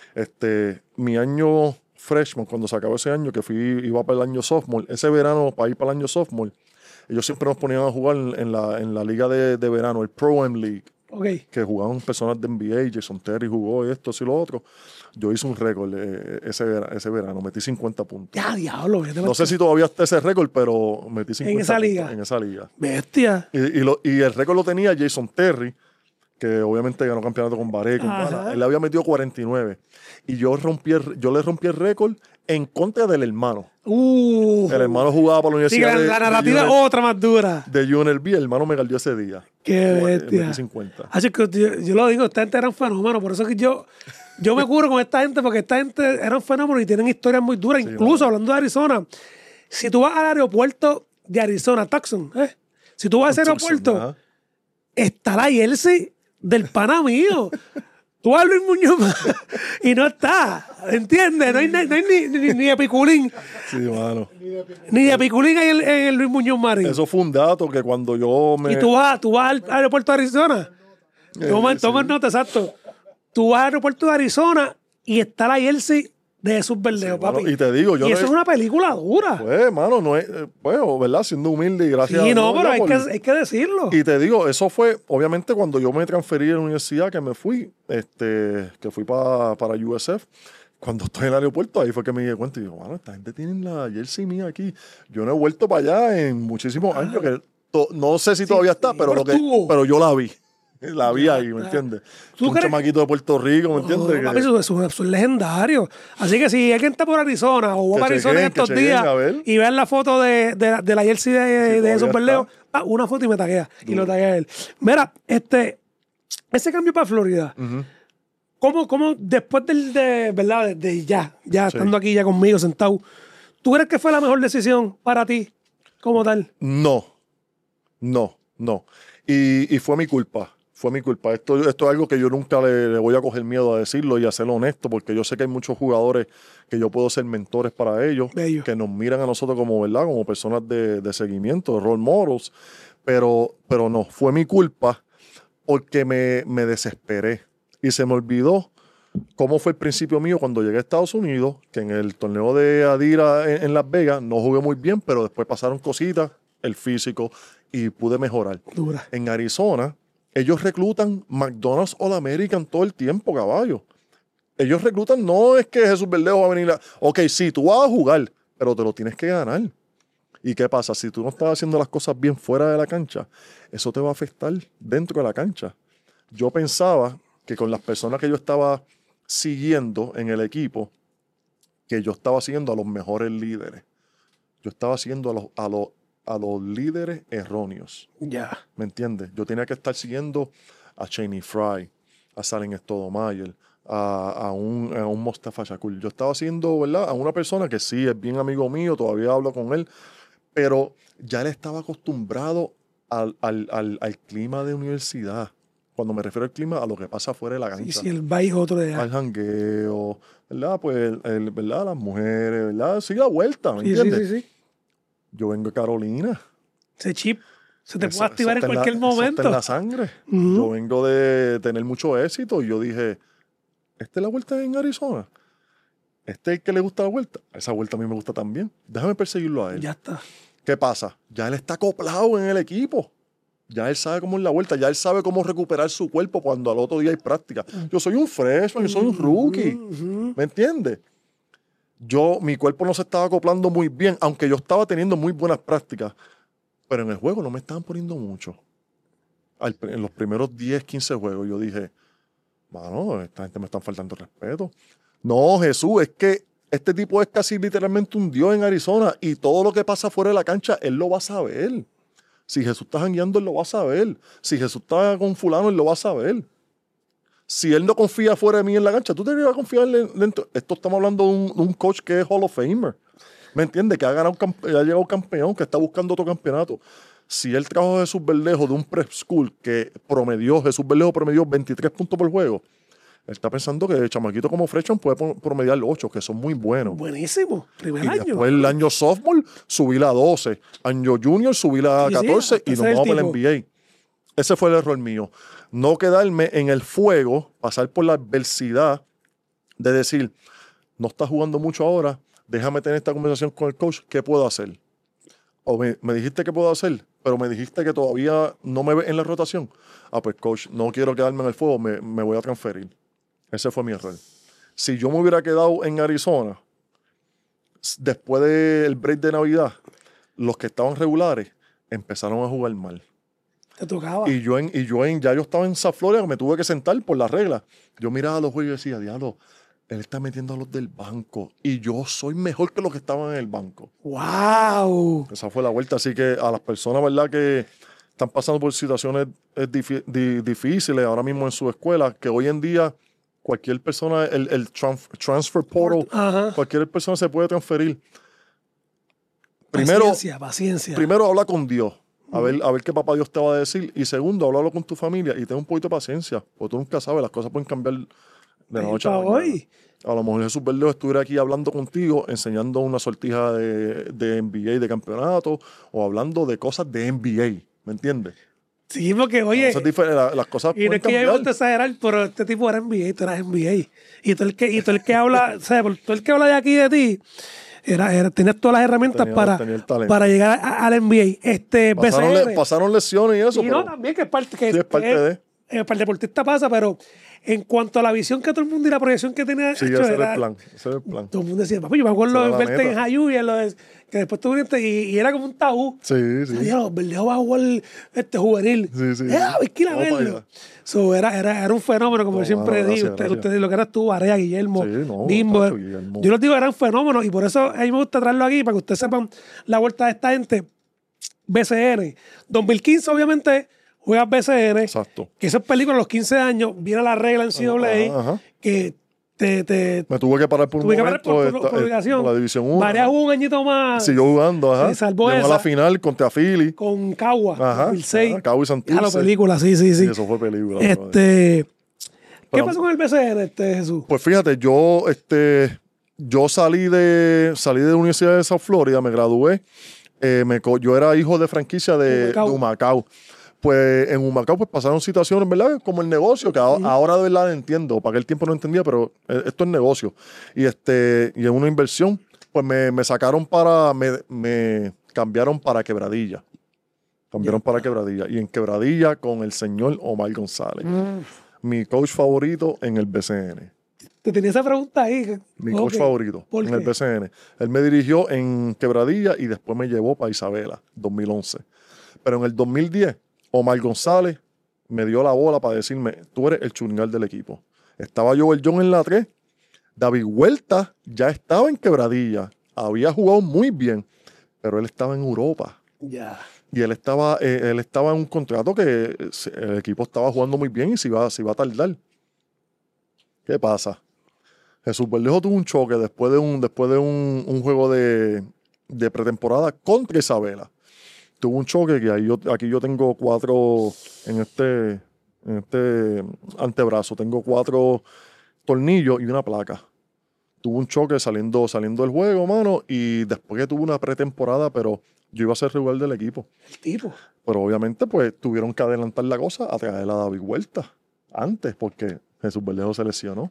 S2: Mi año freshman, cuando se acabó ese año, que iba para el año sophomore, ese verano, para ir para el año sophomore, ellos siempre nos ponían a jugar en la liga de verano, el Pro-Am League,
S1: Ok.
S2: que jugaban personas de NBA, Jason Terry jugó esto y lo otro. Yo hice un récord ese verano, metí 50 puntos.
S1: Ya, diablo. Vete
S2: No sé si todavía está ese récord, pero metí 50
S1: esa
S2: puntos
S1: liga.
S2: en esa liga.
S1: Bestia.
S2: Y el récord lo tenía Jason Terry, que obviamente ganó campeonato con Baré, con
S1: Ajá.
S2: Bala. Él le había metido 49. Y yo le rompí el récord en contra del hermano. El hermano jugaba para la
S1: Sí,
S2: universidad
S1: la narrativa es otra más dura.
S2: de UNLV. El hermano me galdió ese día.
S1: Qué bestia.
S2: Metí 50.
S1: Así que yo lo digo, esta gente era un fenómeno. Por eso es que yo me curo con esta gente, porque esta gente era un fenómeno y tienen historias muy duras.
S2: Sí,
S1: Incluso
S2: mano.
S1: hablando de Arizona, si tú vas al aeropuerto de Arizona, Tucson, si tú vas a ese aeropuerto,
S2: Ajá.
S1: está la jersey del pana mío. Tú vas a Luis Muñoz y no está, ¿entiendes? No hay ni de piculín,
S2: Sí, mano.
S1: ni de piculín hay en el Luis Muñoz Marín.
S2: Eso fue un dato que cuando yo me...
S1: Y tú vas al aeropuerto de Arizona. Toma
S2: sí.
S1: nota, exacto. Tú vas al aeropuerto de Arizona y está la jersey de Jesús Verdeo,
S2: mano,
S1: papi.
S2: y te digo, yo
S1: y
S2: no
S1: eso
S2: he-
S1: es una película dura.
S2: Pues, mano, no es... Pues, ¿verdad? Siendo humilde y gracias
S1: Sí,
S2: a
S1: no,
S2: Dios,
S1: pero
S2: ¿verdad?
S1: hay que decirlo.
S2: Y te digo, eso fue, obviamente, cuando yo me transferí a la universidad, que me fui, que fui para USF, cuando estoy en el aeropuerto, ahí fue que me di cuenta y digo, bueno, esta gente tiene la jersey mía aquí. Yo no he vuelto para allá en muchísimos años, que no sé si todavía está,
S1: sí,
S2: pero,
S1: pero estuvo.
S2: pero yo la vi. La vi ahí, ¿me entiendes?
S1: ¿Tú
S2: Un
S1: crees?
S2: chamaquito de Puerto Rico, ¿me entiendes?
S1: Papi, eso es legendario. Así que si alguien está por Arizona o va
S2: Que
S1: para Arizona en
S2: chequen, que
S1: estos
S2: chequen,
S1: días
S2: a ver.
S1: y vean la foto de la jersey de
S2: todavía
S1: Jesús Verdeo,
S2: está.
S1: una foto y me taguea. Y lo taguea él. Mira, ese cambio para Florida, ¿cómo después ¿verdad? Ya
S2: Sí.
S1: estando aquí ya conmigo sentado, ¿tú crees que fue la mejor decisión para ti como tal?
S2: No. Y fue mi culpa. Fue mi culpa. Esto es algo que yo nunca le voy a coger miedo a decirlo y a ser honesto, porque yo sé que hay muchos jugadores que yo puedo ser mentores para ellos,
S1: Bello.
S2: que nos miran a nosotros como, ¿verdad? Como personas de seguimiento, de role models. Pero no, fue mi culpa porque me desesperé y se me olvidó cómo fue el principio mío cuando llegué a Estados Unidos, que en el torneo de Adira en Las Vegas no jugué muy bien, pero después pasaron cositas, el físico, y pude mejorar.
S1: Dura.
S2: En Arizona, ellos reclutan McDonald's All American todo el tiempo, caballo. Ellos reclutan, no es que Jesús Verdeo va a venir ok, sí, tú vas a jugar, pero te lo tienes que ganar. ¿Y qué pasa? Si tú no estás haciendo las cosas bien fuera de la cancha, eso te va a afectar dentro de la cancha. Yo pensaba que con las personas que yo estaba siguiendo en el equipo, que yo estaba siguiendo a los mejores líderes. Yo estaba siguiendo a los líderes erróneos.
S1: Ya.
S2: ¿Me entiendes? Yo tenía que estar siguiendo a Cheney Fry, a Salen Stoudemire, a un Mustafa Shakur. Yo estaba siguiendo, ¿verdad? A una persona que sí es bien amigo mío, todavía hablo con él, pero ya él estaba acostumbrado al clima de universidad. Cuando me refiero al clima, a lo que pasa afuera de la
S1: Y
S2: cancha.
S1: si el baile es otro de allá.
S2: Al jangueo, ¿verdad? Pues, ¿verdad? Las mujeres, ¿verdad? Sí, la vuelta, ¿me
S1: Sí,
S2: entiendes?
S1: sí.
S2: Yo vengo de Carolina.
S1: Ese chip se te
S2: Eso-
S1: puede activar
S2: eso
S1: en
S2: está
S1: cualquier
S2: eso está
S1: momento.
S2: en la sangre.
S1: Ujú.
S2: Yo vengo de tener mucho éxito y yo dije, ¿esta es la vuelta en Arizona? ¿Este es el que le gusta la vuelta? Esa vuelta a mí me gusta también. Déjame perseguirlo a él.
S1: Ya está.
S2: ¿Qué pasa? Ya él está acoplado en el equipo. Ya él sabe cómo es la vuelta. Ya él sabe cómo recuperar su cuerpo cuando al otro día hay práctica. Yo soy un freshman, yo soy un rookie. ¿Me entiendes? Mi cuerpo no se estaba acoplando muy bien, aunque yo estaba teniendo muy buenas prácticas. Pero en el juego no me estaban poniendo mucho. En los primeros 10, 15 juegos yo dije, mano, esta gente me está faltando respeto. No, Jesús, es que Este tipo es casi literalmente un dios en Arizona y todo lo que pasa fuera de la cancha, él lo va a saber. Si Jesús está jangueando, él lo va a saber. Si Jesús está con fulano, él lo va a saber. Si él no confía fuera de mí en la cancha, tú deberías confiar dentro. Esto estamos hablando de un coach que es Hall of Famer. ¿Me entiendes? Que ha llegado campeón, que está buscando otro campeonato. Si él trajo a Jesús Verdejo de un prep school que Jesús Verdejo promedió 23 puntos por juego, él está pensando que el chamaquito como freshman puede promediar 8, que son muy buenos.
S1: Buenísimo. Primer
S2: Y
S1: año.
S2: después el año sophomore subí a 12. Año junior subí a 14 y nos vamos para el NBA. Ese fue el error mío. No quedarme en el fuego, pasar por la adversidad de decir, no está jugando mucho ahora, déjame tener esta conversación con el coach, ¿qué puedo hacer? O me dijiste que puedo hacer, pero me dijiste que todavía no me ves en la rotación. Pues coach, no quiero quedarme en el fuego, me voy a transferir. Ese fue mi error. Si yo me hubiera quedado en Arizona, después del break de Navidad, los que estaban regulares empezaron a jugar mal.
S1: Te tocaba.
S2: Ya yo estaba en South Florida, me tuve que sentar por las reglas. Yo miraba a los juegos y decía, diablo, él está metiendo a los del banco y yo soy mejor que los que estaban en el banco.
S1: ¡Wow!
S2: Esa fue la vuelta. Así que a las personas, ¿verdad?, que están pasando por situaciones difíciles ahora mismo en su escuela, que hoy en día cualquier persona, el transfer portal, cualquier persona se puede transferir.
S1: Paciencia.
S2: Primero habla con Dios. A ver qué papá Dios te va a decir. Y segundo, háblalo con tu familia y ten un poquito de paciencia. Porque tú nunca sabes, las cosas pueden cambiar de la noche a la mañana. A lo mejor Jesús Verdejo estuviera aquí hablando contigo, enseñando una sortija de NBA, de campeonato, o hablando de cosas de NBA. ¿Me entiendes?
S1: Sí, porque, oye,
S2: las cosas
S1: y no es que yo iba a exagerar, pero este tipo era NBA, tú eras NBA. Y todo el que habla, o sea, todo el que habla de aquí de ti, tenías todas las herramientas para llegar al NBA.
S2: Pasaron lesiones y eso.
S1: Y no, también que es parte,
S2: de.
S1: Para el deportista pasa, pero en cuanto a la visión que todo el mundo y la proyección que tenía,
S2: sí, ese era el plan.
S1: Todo el mundo decía, papi, yo me acuerdo de verte en Hayu y que después tú viniste y era como un tabú.
S2: Sí.
S1: Verdejo va a jugar juvenil.
S2: Sí.
S1: Es que ir a verlo. Era un fenómeno, como yo siempre digo. Ustedes, lo que eras tú, Barea, Guillermo, Dimbo. Yo les digo, eran fenómenos y por eso a mí me gusta traerlo aquí, para que ustedes sepan la vuelta de esta gente. BCN. 2015, obviamente, juegas BCN.
S2: Exacto.
S1: Que esa película a los 15 años, viene la regla en CAA, que
S2: me tuve que parar por un momento
S1: por obligación.
S2: Por la División 1.
S1: Barea jugó un añito más.
S2: Siguió jugando,
S1: Se salvó
S2: llegó a la final contra Philly.
S1: Con Cagua, 2006.
S2: Cagua y Santurce.
S1: La película, sí.
S2: Sí, eso fue película.
S1: ¿Qué pasó con el BCN, Jesús?
S2: Pues fíjate, yo salí de la Universidad de South Florida, me gradué. Yo era hijo de franquicia de Humacao. Pues en Humacao pues pasaron situaciones, ¿verdad? Como el negocio, que ahora de verdad entiendo. Para aquel tiempo no entendía, pero esto es negocio. Y en una inversión, pues me sacaron me cambiaron para Quebradilla. Para Quebradilla. Y en Quebradilla con el señor Omar González. Mi coach favorito en el BCN.
S1: Te tenía esa pregunta ahí.
S2: Mi coach favorito en el BCN. Él me dirigió en Quebradilla y después me llevó para Isabela, 2011. Pero en el 2010, Omar González me dio la bola para decirme, tú eres el chungal del equipo. Estaba Joel John en la 3. David Huerta ya estaba en Quebradilla. Había jugado muy bien, pero él estaba en Europa.
S1: Ya.
S2: Y él estaba en un contrato que el equipo estaba jugando muy bien y se iba a tardar. ¿Qué pasa? Jesús Verdejo tuvo un choque después de un juego de pretemporada contra Isabela. Tuvo un choque que aquí yo tengo 4 en este antebrazo. Tengo 4 tornillos y una placa. Tuvo un choque saliendo del juego, mano, y después que tuvo una pretemporada, pero yo iba a ser regular del equipo.
S1: El tipo.
S2: Pero obviamente, pues, tuvieron que adelantar la cosa a traer a David Huerta antes, porque Jesús Verdejo se lesionó.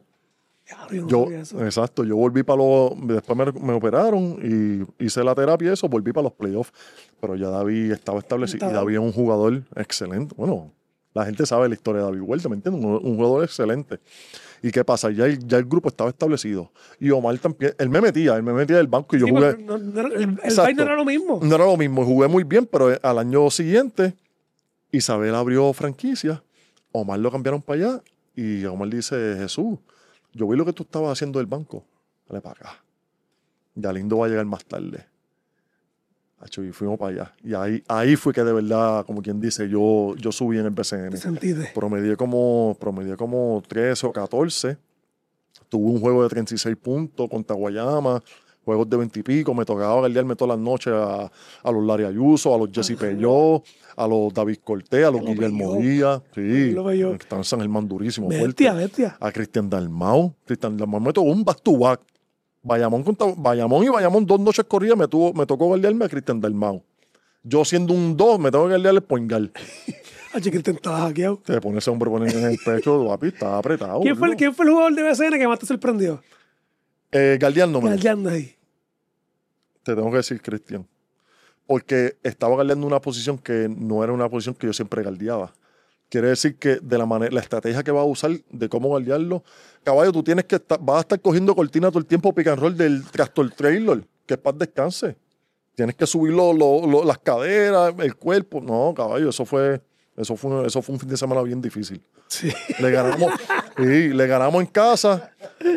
S2: Exacto, yo volví después me operaron y hice la terapia y eso, volví para los playoffs, pero ya David estaba establecido y David es un jugador excelente. Bueno, la gente sabe la historia de David Huerta, ¿me entiendes? Un jugador excelente. ¿Y qué pasa? Ya el grupo estaba establecido. Y Omar también, él me metía del banco y yo jugué.
S1: El baile no era lo mismo.
S2: No era lo mismo, jugué muy bien, pero al año siguiente Isabel abrió franquicia, Omar lo cambiaron para allá y Omar dice, Jesús, yo vi lo que tú estabas haciendo del banco. Dale para acá. Galindo va a llegar más tarde. Acho, y fuimos para allá. Y ahí fue que de verdad, como quien dice, yo subí en el
S1: ¿Te
S2: BCN.
S1: sentiste?
S2: Promedié como 13 o 14. Tuve un juego de 36 puntos contra Guayama, juegos de 20 y pico. Me tocaba guardiarme todas las noches a los Larry Ayuso, a los Jesse Peyó, a los David Cortés, a los
S1: A los
S2: Guillermo
S1: Peyó.
S2: Díaz. Sí,
S1: Lo Peyó.
S2: están en San Germán durísimo,
S1: Bestia,
S2: fuerte.
S1: bestia.
S2: A Cristian Dalmau. Cristian Dalmau me tocó un back-to-back. Bayamón y Bayamón 2 noches corridas me tocó guardiarme a Cristian Dalmau. Yo siendo un 2, me tengo que guardiarle el point guard.
S1: Ay, que te estaba hackeado.
S2: Te pone ese hombre en el pecho, papi, está apretado.
S1: ¿Quién fue el jugador de BCN que más te sorprendió?
S2: Guardiándome.
S1: Guardiando ahí.
S2: Te tengo que decir, Cristian. Porque estaba guardiando una posición que no era una posición que yo siempre guardiaba. Quiere decir que de la estrategia que va a usar de cómo guardiarlo, caballo, tú tienes que vas a estar cogiendo cortina todo el tiempo pick and roll del tractor trailer, que es para descanse. Tienes que subir las caderas, el cuerpo. No, caballo, eso fue un fin de semana bien difícil.
S1: Sí.
S2: Le ganamos, sí, le ganamos en casa,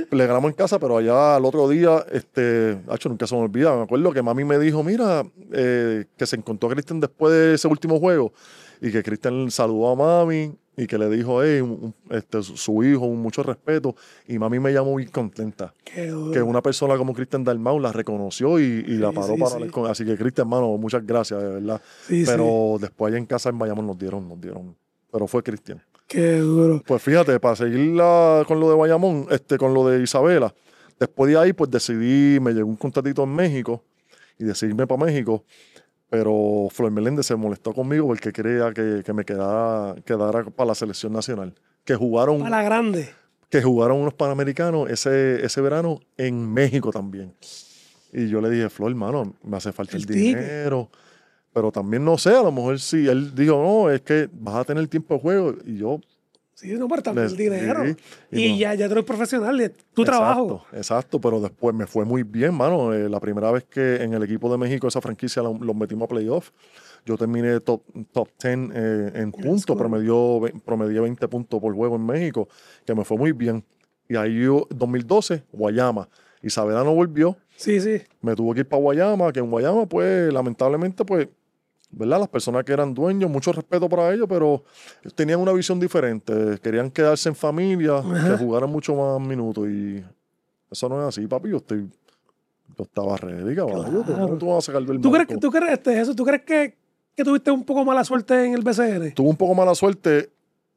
S2: pero allá al otro día, nunca se me olvida, me acuerdo que mami me dijo, mira, que se encontró a Cristian después de ese último juego, y que Cristian saludó a mami, y que le dijo, su hijo, mucho respeto, y mami me llamó muy contenta.
S1: Qué duro.
S2: Que una persona como Cristian Dalmau la reconoció y la paró
S1: sí,
S2: para
S1: sí.
S2: hablar con. Así que, Cristian, hermano, muchas gracias, de verdad.
S1: Sí,
S2: pero después allá en casa en Bayamón nos dieron. Pero fue Cristian.
S1: Qué duro.
S2: Pues fíjate, para seguir con lo de Bayamón, con lo de Isabela, después de ahí, pues me llegó un contratito en México y decidí irme para México. Pero Flor Meléndez se molestó conmigo porque quería que me quedara para la selección nacional. Que jugaron
S1: Para la grande.
S2: unos panamericanos ese verano en México también. Y yo le dije, Flor, hermano, me hace falta el dinero. Pero también no sé, a lo mejor sí. Él dijo, no, es que vas a tener tiempo de juego. Y yo...
S1: Sí, no, pero también el dinero.
S2: Sí,
S1: y
S2: no.
S1: ya tú eres profesional de tu trabajo.
S2: Exacto, pero después me fue muy bien, mano. La primera vez que en el equipo de México esa franquicia los metimos a playoff, yo terminé top 10 en puntos, promedié 20 puntos por juego en México, que me fue muy bien. Y ahí 2012, Guayama. Isabela no volvió.
S1: Sí, sí.
S2: Me tuvo que ir para Guayama, que en Guayama, pues, lamentablemente, pues, ¿verdad? Las personas que eran dueños, mucho respeto para ellos, pero tenían una visión diferente. Querían quedarse en familia,
S1: Ajá.
S2: que jugaran mucho más minutos. Y eso no es así, papi. Yo estaba ready, caballo.
S1: Claro.
S2: ¿Cómo tú vas a sacar del
S1: ¿Tú
S2: banco?
S1: ¿Tú crees que tuviste un poco mala suerte en el BCN?
S2: Tuve un poco mala suerte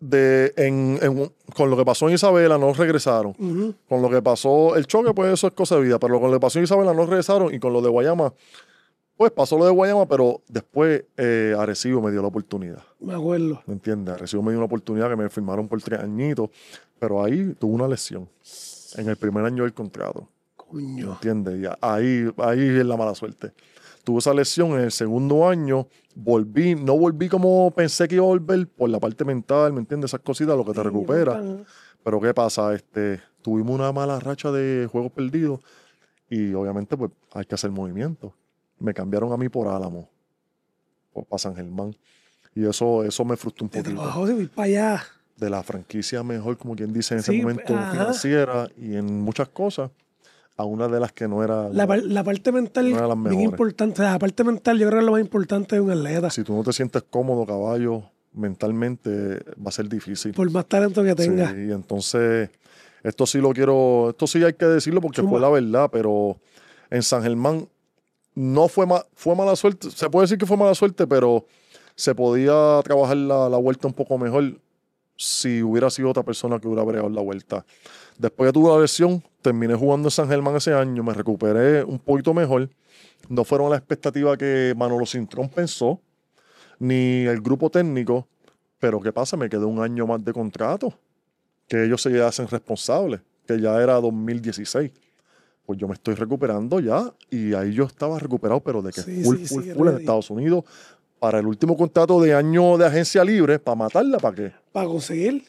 S2: con lo que pasó en Isabela, no regresaron.
S1: Uh-huh.
S2: Con lo que pasó, el choque, pues eso es cosa de vida. Pero con lo que pasó en Isabela no regresaron. Y con lo de Guayama, pues pasó lo de Guayama, pero después Arecibo me dio la oportunidad.
S1: Me acuerdo.
S2: ¿Me entiendes? Arecibo me dio una oportunidad que me firmaron por 3 añitos, pero ahí tuve una lesión en el primer año del contrato. ¿Me
S1: Coño.
S2: entiendes? Y ahí es la mala suerte. Tuve esa lesión en el segundo año, no volví como pensé que iba a volver por la parte mental, ¿me entiendes? Esas cositas, lo que te recupera. Pero ¿qué pasa? Tuvimos una mala racha de juegos perdidos y obviamente pues hay que hacer movimientos. Me cambiaron a mí por Álamo, para San Germán. Y eso me frustró un
S1: Te
S2: poquito.
S1: trabajó de ir para allá.
S2: De la franquicia mejor, como quien dice en ese
S1: Sí,
S2: momento,
S1: ajá.
S2: financiera y en muchas cosas, a una de las que no era...
S1: La parte mental
S2: no era las
S1: bien
S2: mejores.
S1: importante. La parte mental yo creo que es lo más importante de un atleta.
S2: Si tú no te sientes cómodo, caballo, mentalmente va a ser difícil.
S1: Por más talento que tenga.
S2: Sí, y entonces, esto sí hay que decirlo porque fue la verdad, pero en San Germán no fue mala suerte. Se puede decir que fue mala suerte, pero se podía trabajar la vuelta un poco mejor si hubiera sido otra persona que hubiera bregado la vuelta. Después que tuve la lesión, terminé jugando en San Germán ese año, me recuperé un poquito mejor. No fueron las expectativas que Manolo Cintrón pensó, ni el grupo técnico, pero ¿qué pasa? Me quedó un año más de contrato, que ellos se hacen responsables, que ya era 2016. Pues yo me estoy recuperando ya, y ahí yo estaba recuperado, pero de que full en Estados Unidos, para el último contrato de año de agencia libre, para matarla, ¿para qué?
S1: Para conseguir.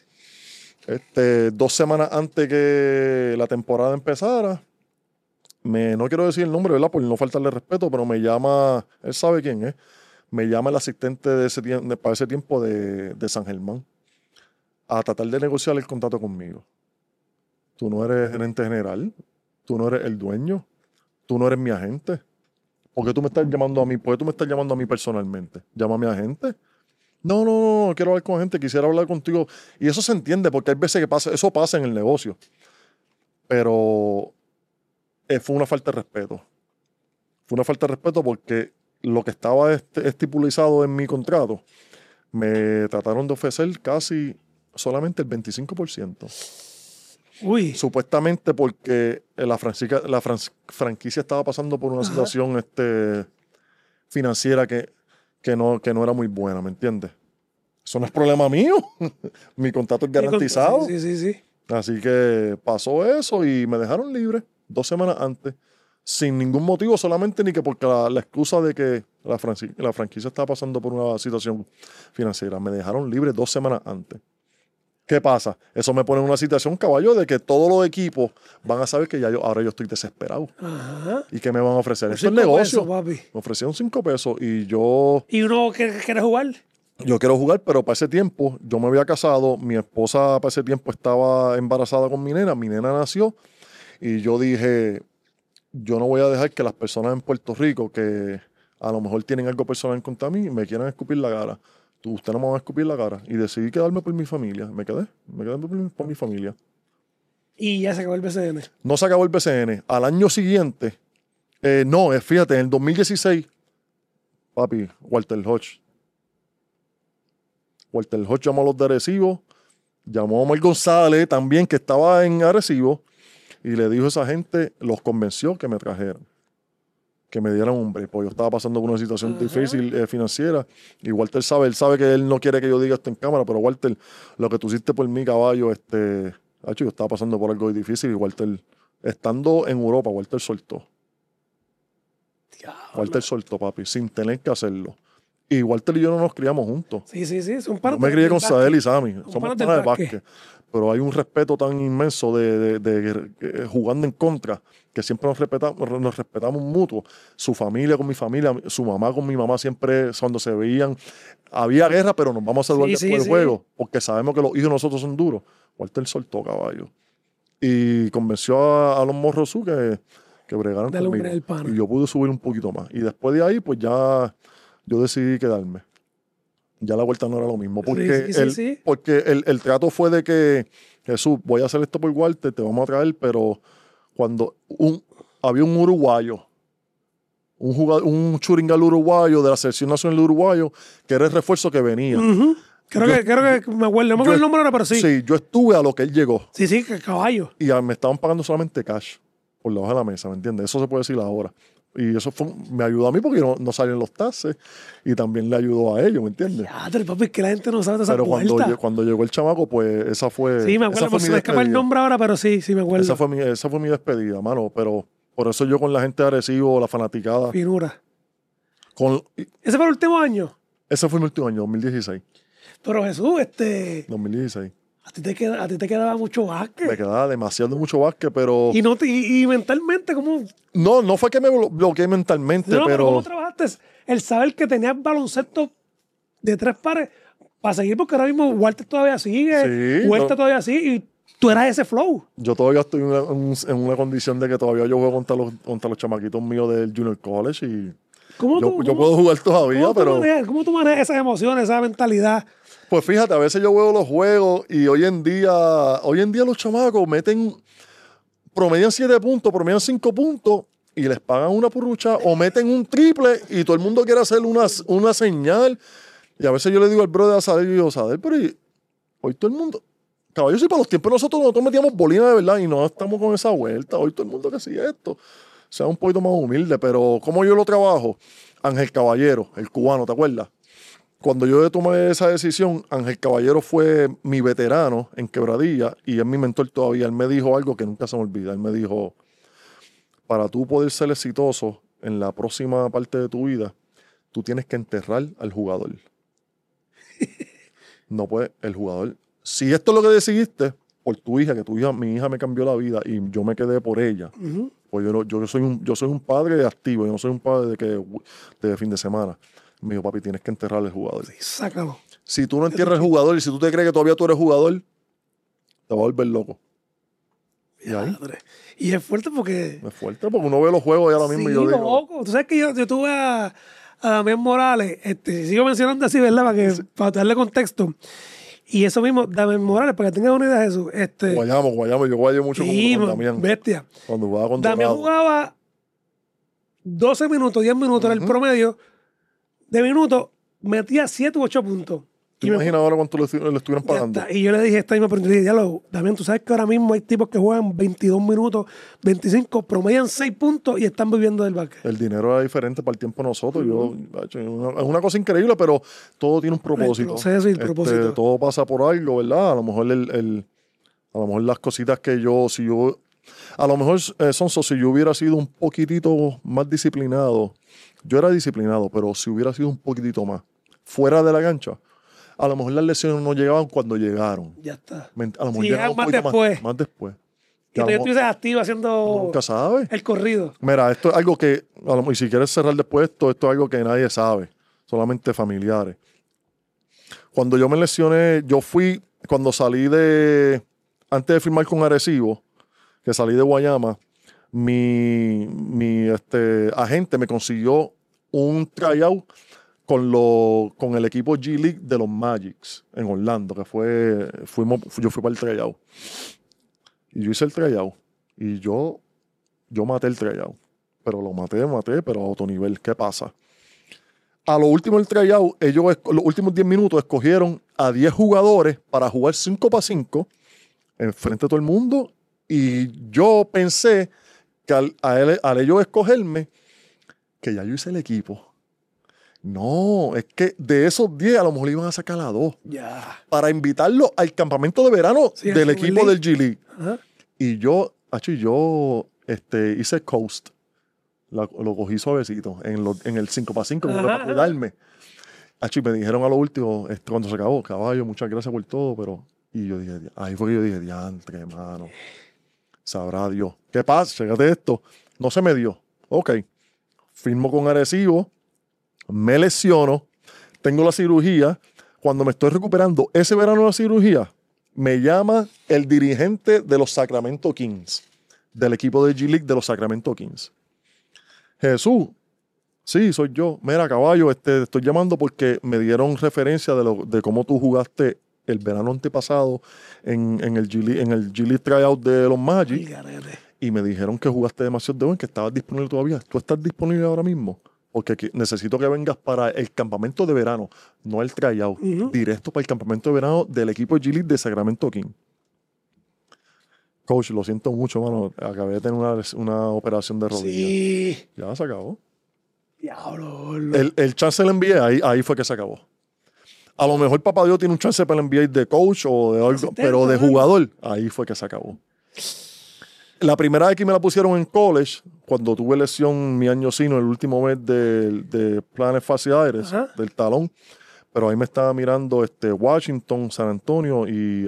S2: 2 semanas antes que la temporada empezara, no quiero decir el nombre, ¿verdad? Por no faltarle respeto, pero me llama, él sabe quién es, me llama el asistente para ese tiempo de San Germán a tratar de negociar el contrato conmigo. Tú no eres gerente general, tú no eres el dueño, Tú no eres mi agente. ¿Por qué tú me estás llamando a mí? ¿Por qué tú me estás llamando a mí personalmente? Llama a mi agente. No, no, no quiero hablar con gente, quisiera hablar contigo. Y eso se entiende porque hay veces que eso pasa en el negocio. Pero fue una falta de respeto. Fue una falta de respeto porque lo que estaba estipulado en mi contrato, me trataron de ofrecer casi solamente el 25%.
S1: Uy.
S2: Supuestamente porque la franquicia estaba pasando por una situación financiera que no era muy buena, ¿me entiendes? Eso no es problema mío. Mi contrato es garantizado.
S1: Sí.
S2: Así que pasó eso y me dejaron libre 2 semanas antes, sin ningún motivo, solamente ni que porque la excusa de que la franquicia estaba pasando por una situación financiera. Me dejaron libre 2 semanas antes. ¿Qué pasa? Eso me pone en una situación, caballo, de que todos los equipos van a saber que ahora yo estoy desesperado.
S1: Ajá.
S2: ¿Y qué me van a ofrecer?
S1: Por
S2: Esto es negocio.
S1: 5 pesos, papi.
S2: Me ofrecieron 5 pesos y yo...
S1: ¿Y uno quiere jugar?
S2: Yo quiero jugar, pero para ese tiempo yo me había casado, mi esposa para ese tiempo estaba embarazada con mi nena nació y yo dije, yo no voy a dejar que las personas en Puerto Rico que a lo mejor tienen algo personal contra mí me quieran escupir la cara. Usted no me va a escupir la cara. Y decidí quedarme por mi familia. Me quedé por mi familia.
S1: Y ya se acabó el BCN.
S2: No se acabó el BCN. Al año siguiente, fíjate, en el 2016, papi, Walter Hodge llamó a los de Arecibo, llamó a Omar González también, que estaba en Arecibo, y le dijo a esa gente, los convenció que me trajeran, que me dieran un break, porque yo estaba pasando por una situación difícil financiera, y Walter él sabe que él no quiere que yo diga esto en cámara, pero Walter, lo que tú hiciste por mí, caballo, yo estaba pasando por algo difícil, y Walter, estando en Europa, Walter soltó.
S1: Diablo.
S2: Walter soltó, papi, sin tener que hacerlo. Y Walter y yo no nos criamos juntos.
S1: Sí. Son
S2: Yo me crié con Sadel y Sammy. Somos panas de básquet. Pero hay un respeto tan inmenso de jugando en contra, que siempre nos respetamos mutuo. Su familia con mi familia, su mamá con mi mamá, siempre cuando se veían, había guerra, pero nos vamos a saludar después del juego, porque sabemos que los hijos de nosotros son duros. Walter soltó, caballo. Y convenció a los morros que bregaran conmigo. Y yo pude subir un poquito más. Y después de ahí, pues ya yo decidí quedarme. Ya la vuelta no era lo mismo. Porque, porque el trato fue de que, Jesús, voy a hacer esto por Walter, te vamos a traer, pero cuando había un uruguayo, un churingal uruguayo de la selección nacional uruguayo, que era el refuerzo que venía.
S1: Creo que me acuerdo, no me acuerdo el nombre ahora, pero sí.
S2: Sí, yo estuve a lo que él llegó.
S1: Sí, que caballo.
S2: Y me estaban pagando solamente cash por debajo de la mesa, ¿me entiendes? Eso se puede decir ahora. Y eso me ayudó a mí porque no salían los taxes y también le ayudó a ellos, ¿me entiendes?
S1: Ya, pero papi, es que la gente no sabe de esa
S2: Pero
S1: puerta.
S2: cuando llegó el chamaco, pues esa fue.
S1: Sí, me acuerdo, pues se me escapa el nombre ahora, pero sí, me acuerdo.
S2: Esa fue mi despedida, mano. Pero por eso yo con la gente de Arecibo, la fanaticada.
S1: Finura. ¿Ese fue el último año?
S2: Ese fue mi último año, 2016.
S1: Pero Jesús,
S2: 2016.
S1: A ti te quedaba mucho básquet.
S2: Me quedaba demasiado mucho básquet, pero...
S1: Y mentalmente, ¿cómo?
S2: No fue que me bloqueé mentalmente, pero...
S1: ¿Cómo trabajaste el saber que tenías baloncesto de 3 pares para seguir? Porque ahora mismo Walter todavía sigue, Huerta todavía sigue, y tú eras ese flow.
S2: Yo todavía estoy en una condición de que todavía yo juego contra los chamaquitos míos del Junior College y... Yo puedo jugar todavía, pero...
S1: ¿Cómo tú manejas esas emociones, esa mentalidad?
S2: Pues fíjate, a veces yo veo los juegos y hoy en día los chamacos promedian 7 puntos, promedian 5 puntos y les pagan una purrucha o meten un triple y todo el mundo quiere hacer una señal. Y a veces yo le digo al brother a Sadel, yo digo, Sadel, pero hoy todo el mundo... Caballo, si para los tiempos nosotros metíamos bolina de verdad y no estamos con esa vuelta. Hoy todo el mundo que sigue esto. Sea un poquito más humilde, pero como yo lo trabajo, Ángel Caballero, el cubano, ¿te acuerdas? Cuando yo tomé esa decisión, Ángel Caballero fue mi veterano en Quebradilla y es mi mentor todavía. Él me dijo algo que nunca se me olvida. Él me dijo, para tú poder ser exitoso en la próxima parte de tu vida, tú tienes que enterrar al jugador. No puede, el jugador. Si esto es lo que decidiste por tu hija, mi hija me cambió la vida y yo me quedé por ella. Pues yo soy un padre activo, yo no soy un padre de fin de semana. Me dijo, papi, tienes que enterrar al jugador.
S1: Sí, sácalo.
S2: Si tú no entierras al jugador y si tú te crees que todavía tú eres jugador, te vas a volver loco. Y ahí,
S1: Madre. Y es fuerte porque...
S2: es fuerte porque uno ve los juegos y ahora mismo
S1: Sí,
S2: y yo digo,
S1: loco. Tú sabes que yo tuve a Damián Morales, sigo mencionando así, ¿verdad? Para darle contexto. Y eso mismo, Damián Morales, para que tengas una idea de eso.
S2: Guayamo, yo guayé mucho
S1: Sí,
S2: con Damián.
S1: bestia.
S2: Cuando jugaba con
S1: Damián
S2: Dorado.
S1: jugaba 12 minutos, 10 minutos en el promedio de minutos, metía 7 u 8 puntos.
S2: ¿Te
S1: Y me-
S2: imaginas ahora cuánto le estuvieran
S1: ya
S2: pagando?
S1: está. Y yo le dije esta misma pregunta, ya Damián, tú sabes que ahora mismo hay tipos que juegan 22 minutos, 25, promedian 6 puntos y están viviendo del básquet.
S2: El dinero era diferente para el tiempo de nosotros. Es una cosa increíble, pero todo tiene un propósito.
S1: proceso y el propósito.
S2: Todo pasa por algo, ¿verdad? A lo mejor a lo mejor las cositas que a lo mejor, Sonso, si yo hubiera sido un poquitito más disciplinado, yo era disciplinado, pero si hubiera sido un poquitito más fuera de la cancha, a lo mejor las lesiones no llegaban cuando llegaban.
S1: Ya está.
S2: A lo mejor
S1: Sí,
S2: llegaban un
S1: más
S2: poquito
S1: después.
S2: más después.
S1: Que
S2: a lo
S1: tú
S2: mejor-
S1: estuvieses activo haciendo
S2: nunca sabes.
S1: el corrido.
S2: Mira, esto es algo que, y si quieres cerrar después, esto es algo que nadie sabe, solamente familiares. Cuando yo me lesioné, cuando antes de firmar con Arecibo, que salí de Guayama, mi agente me consiguió un tryout con el equipo G League de los Magics en Orlando, yo fui para el tryout. Y yo hice el tryout. Y yo maté el tryout. Pero lo maté, pero a otro nivel. ¿Qué pasa? A lo último del tryout, los últimos 10 minutos escogieron a 10 jugadores para jugar 5 para 5 enfrente de todo el mundo. Y yo pensé que al ellos escogerme, que ya yo hice el equipo. No, es que de esos 10 a lo mejor le iban a sacar a 2
S1: Ya.
S2: para invitarlo al campamento de verano
S1: Sí, al
S2: del
S1: Super
S2: equipo
S1: League.
S2: del G League.
S1: Ajá.
S2: Y yo hice coast. Lo cogí suavecito en el 5 para 5
S1: Ajá,
S2: para cuidarme. Y me dijeron a lo último, cuando se acabó, caballo, muchas gracias por todo, pero... Y yo dije, ahí fue que yo dije, diantre, mano. Sabrá Dios. ¿Qué pasa? Chécate esto. No se me dio. Ok. Firmo con Arecibo, me lesiono, tengo la cirugía. Cuando me estoy recuperando ese verano de la cirugía, me llama el dirigente de los Sacramento Kings, del equipo de G League de los Sacramento Kings. Jesús, sí, soy yo. Mira, caballo, te estoy llamando porque me dieron referencia de cómo tú jugaste el verano antepasado en el G League tryout de los Magic.
S1: Ay, garete.
S2: Y me dijeron que jugaste demasiado de bueno, que estabas disponible todavía. ¿Tú estás disponible ahora mismo? Porque necesito que vengas para el campamento de verano, no el tryout, directo para el campamento de verano del equipo G League de Sacramento King. Coach, lo siento mucho, mano. Acabé de tener una operación de rodilla.
S1: Sí.
S2: Ya se acabó.
S1: Diablo, boludo.
S2: El chance del NBA, ahí fue que se acabó. A lo mejor Papá Dios tiene un chance para el NBA de coach o de algo,
S1: Asistente,
S2: pero de
S1: ¿no?
S2: jugador, ahí fue que se acabó. La primera vez que me la pusieron en college, cuando tuve lesión mi año sino, el último mes de planes faciales,
S1: Ajá.
S2: del talón, pero ahí me estaba mirando Washington, San Antonio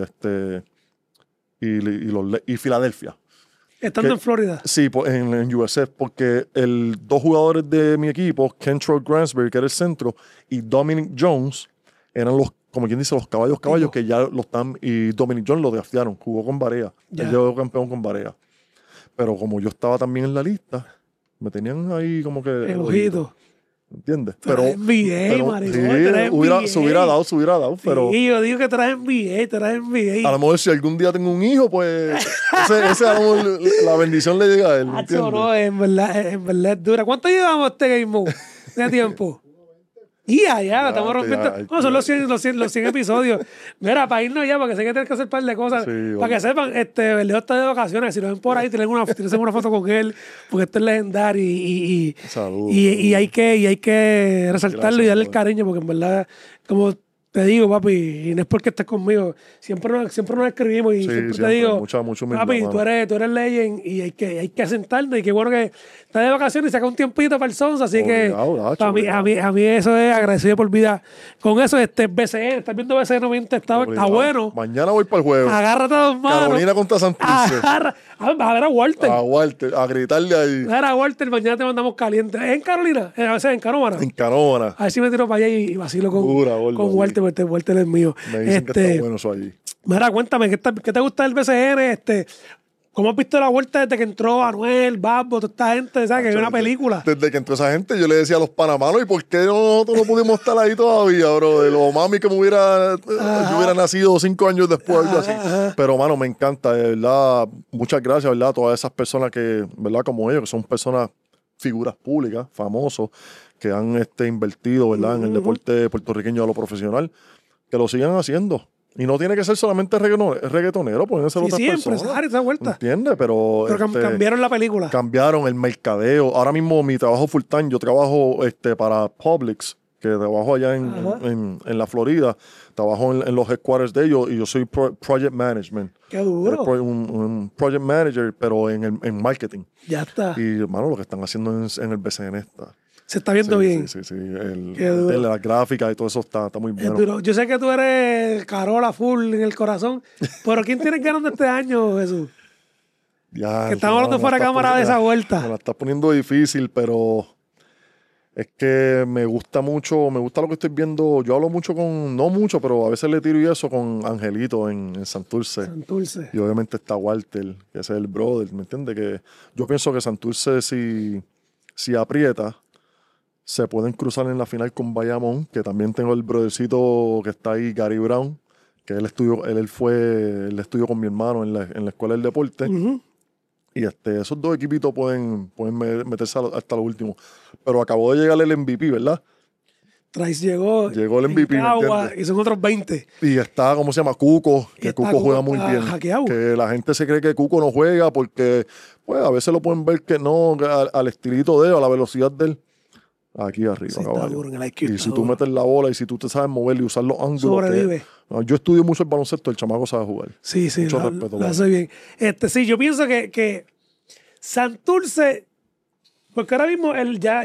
S2: y Filadelfia.
S1: Estando
S2: ¿Qué?
S1: en Florida.
S2: Sí, en USF, porque dos jugadores de mi equipo, Kentrell Gransberry, que era el centro, y Dominic Jones, eran como quien dice, los caballos que ya lo están, y Dominic Jones lo draftearon, jugó con Barea,
S1: Ya.
S2: él llegó campeón con Barea. Pero como yo estaba también en la lista, me tenían ahí como que...
S1: El ojito.
S2: ¿Entiendes?
S1: Tú eres NBA, maricón,
S2: sí,
S1: tú eres NBA.
S2: se hubiera dado, pero...
S1: Sí, yo digo que traes NBA, traes NBA.
S2: A lo mejor si algún día tengo un hijo, pues ese a lo mejor la bendición le llega a él,
S1: Hacho,
S2: ¿entiendes?
S1: no, en verdad es dura. ¿Cuánto llevamos este Game Mode de tiempo? Ya, estamos rompiendo.
S2: ya,
S1: No, son los 100 episodios. Mira, para irnos ya, porque sé que tienes que hacer un par de cosas.
S2: Sí,
S1: para que sepan, Leo está de vacaciones. Si lo ven por ahí, tienen una foto con él, porque esto es legendario
S2: Saludos.
S1: y hay que resaltarlo y darle el cariño, porque en verdad, como te digo, papi, y no es porque estés conmigo, siempre nos escribimos y
S2: Sí,
S1: siempre te
S2: siempre,
S1: digo,
S2: mucha humildad,
S1: papi,
S2: mano.
S1: tú eres legend y hay que sentarnos y qué bueno que estás de vacaciones y saca un tiempito para el Sons, así
S2: Obligado,
S1: que
S2: Nacho,
S1: para
S2: obligado.
S1: a mí eso es agradecido por vida. Con eso, BCN, estás viendo BCN 90, está
S2: Obligado.
S1: bueno.
S2: Mañana voy para el juego.
S1: Agárrate a dos manos.
S2: Carolina contra Santurce.
S1: Vas a ver a Walter.
S2: A Walter, a gritarle ahí.
S1: Vas a ver a Walter, mañana te mandamos caliente. ¿Es en Carolina? A veces en Canóvana.
S2: En Canóvana.
S1: A ver si me tiro para allá y vacilo con
S2: Gordo,
S1: Walter, porque Walter es mío.
S2: Me dicen que está bueno eso allí.
S1: Mira, cuéntame, ¿qué te gusta del BCN? ¿Cómo has visto la vuelta desde que entró Anuel, Babbo, toda esta gente? ¿Sabes? Que hay una película.
S2: Desde que entró esa gente, yo le decía a los panamanos, ¿y por qué nosotros no pudimos estar ahí todavía, bro? De lo mami que yo hubiera nacido 5 años después, algo así. Pero, mano, me encanta, de verdad. Muchas gracias, ¿verdad? A todas esas personas que, ¿verdad? Como ellos, que son personas, figuras públicas, famosos, que han invertido, ¿verdad? En el deporte puertorriqueño a lo profesional, que lo sigan haciendo. Y no tiene que ser solamente reggaetonero, pueden ser otras personas.
S1: Empresario, esa vuelta.
S2: ¿Entiendes? Pero
S1: cambiaron la película.
S2: Cambiaron el mercadeo. Ahora mismo mi trabajo full time, yo trabajo para Publix, que trabajo allá en la Florida. Trabajo en los headquarters de ellos y yo soy project management.
S1: ¡Qué duro!
S2: Un project manager, pero en marketing.
S1: Ya está.
S2: Y, hermano, lo que están haciendo en el BCN está...
S1: Se está viendo bien.
S2: Sí. La gráfica y todo eso está muy bueno.
S1: Yo sé que tú eres Carola full en el corazón, pero ¿quién tiene ganando este año, Jesús?
S2: Ya,
S1: que estamos hablando fuera de cámara de esa vuelta.
S2: Me la estás poniendo difícil, pero es que me gusta lo que estoy viendo. Yo hablo mucho no mucho, pero a veces le tiro y eso con Angelito en Santurce.
S1: Santurce.
S2: Y obviamente está Walter, que ese es el brother, ¿me entiendes? Que yo pienso que Santurce si aprieta, se pueden cruzar en la final con Bayamón, que también tengo el brothercito que está ahí, Gary Brown, que él estudió con mi hermano en la escuela del deporte. Y esos dos equipitos pueden meterse hasta lo último. Pero acabó de llegar el MVP, ¿verdad?
S1: Trice llegó
S2: el MVP,
S1: y son otros 20.
S2: Y está, ¿cómo se llama? Cuco, que Cuco juega muy bien.
S1: Hackeado.
S2: Que la gente se cree que Cuco no juega porque, pues, a veces lo pueden ver que no, al estilito de él, a la velocidad de él. Aquí arriba,
S1: sí, está duro, en el IQ
S2: y si tú metes la bola y si tú te sabes mover y usar los ángulos.
S1: Sobrevive.
S2: Yo estudio mucho el baloncesto, el chamaco sabe jugar.
S1: Sí,
S2: mucho respeto.
S1: Lo hace bien. Sí, yo pienso que Santurce, porque ahora mismo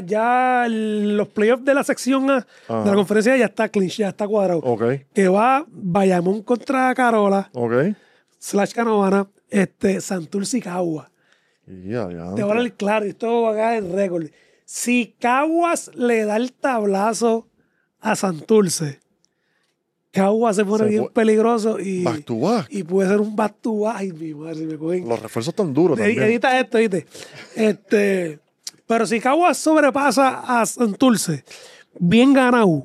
S1: los playoffs de la sección A de la conferencia ya está clinch, ya está cuadrado.
S2: Okay.
S1: Que va Bayamón contra Carola, / Canóvana, Santurce y Cagua.
S2: Ya.
S1: Te voy a hablar claro, y esto va a quedar en récord. Si Caguas le da el tablazo a Santurce, Caguas se pone bien peligroso y puede ser un back to back. Ay, mi madre, me cogen.
S2: Los refuerzos están duros también.
S1: Edita esto, ¿viste? Pero si Caguas sobrepasa a Santurce, bien ganado,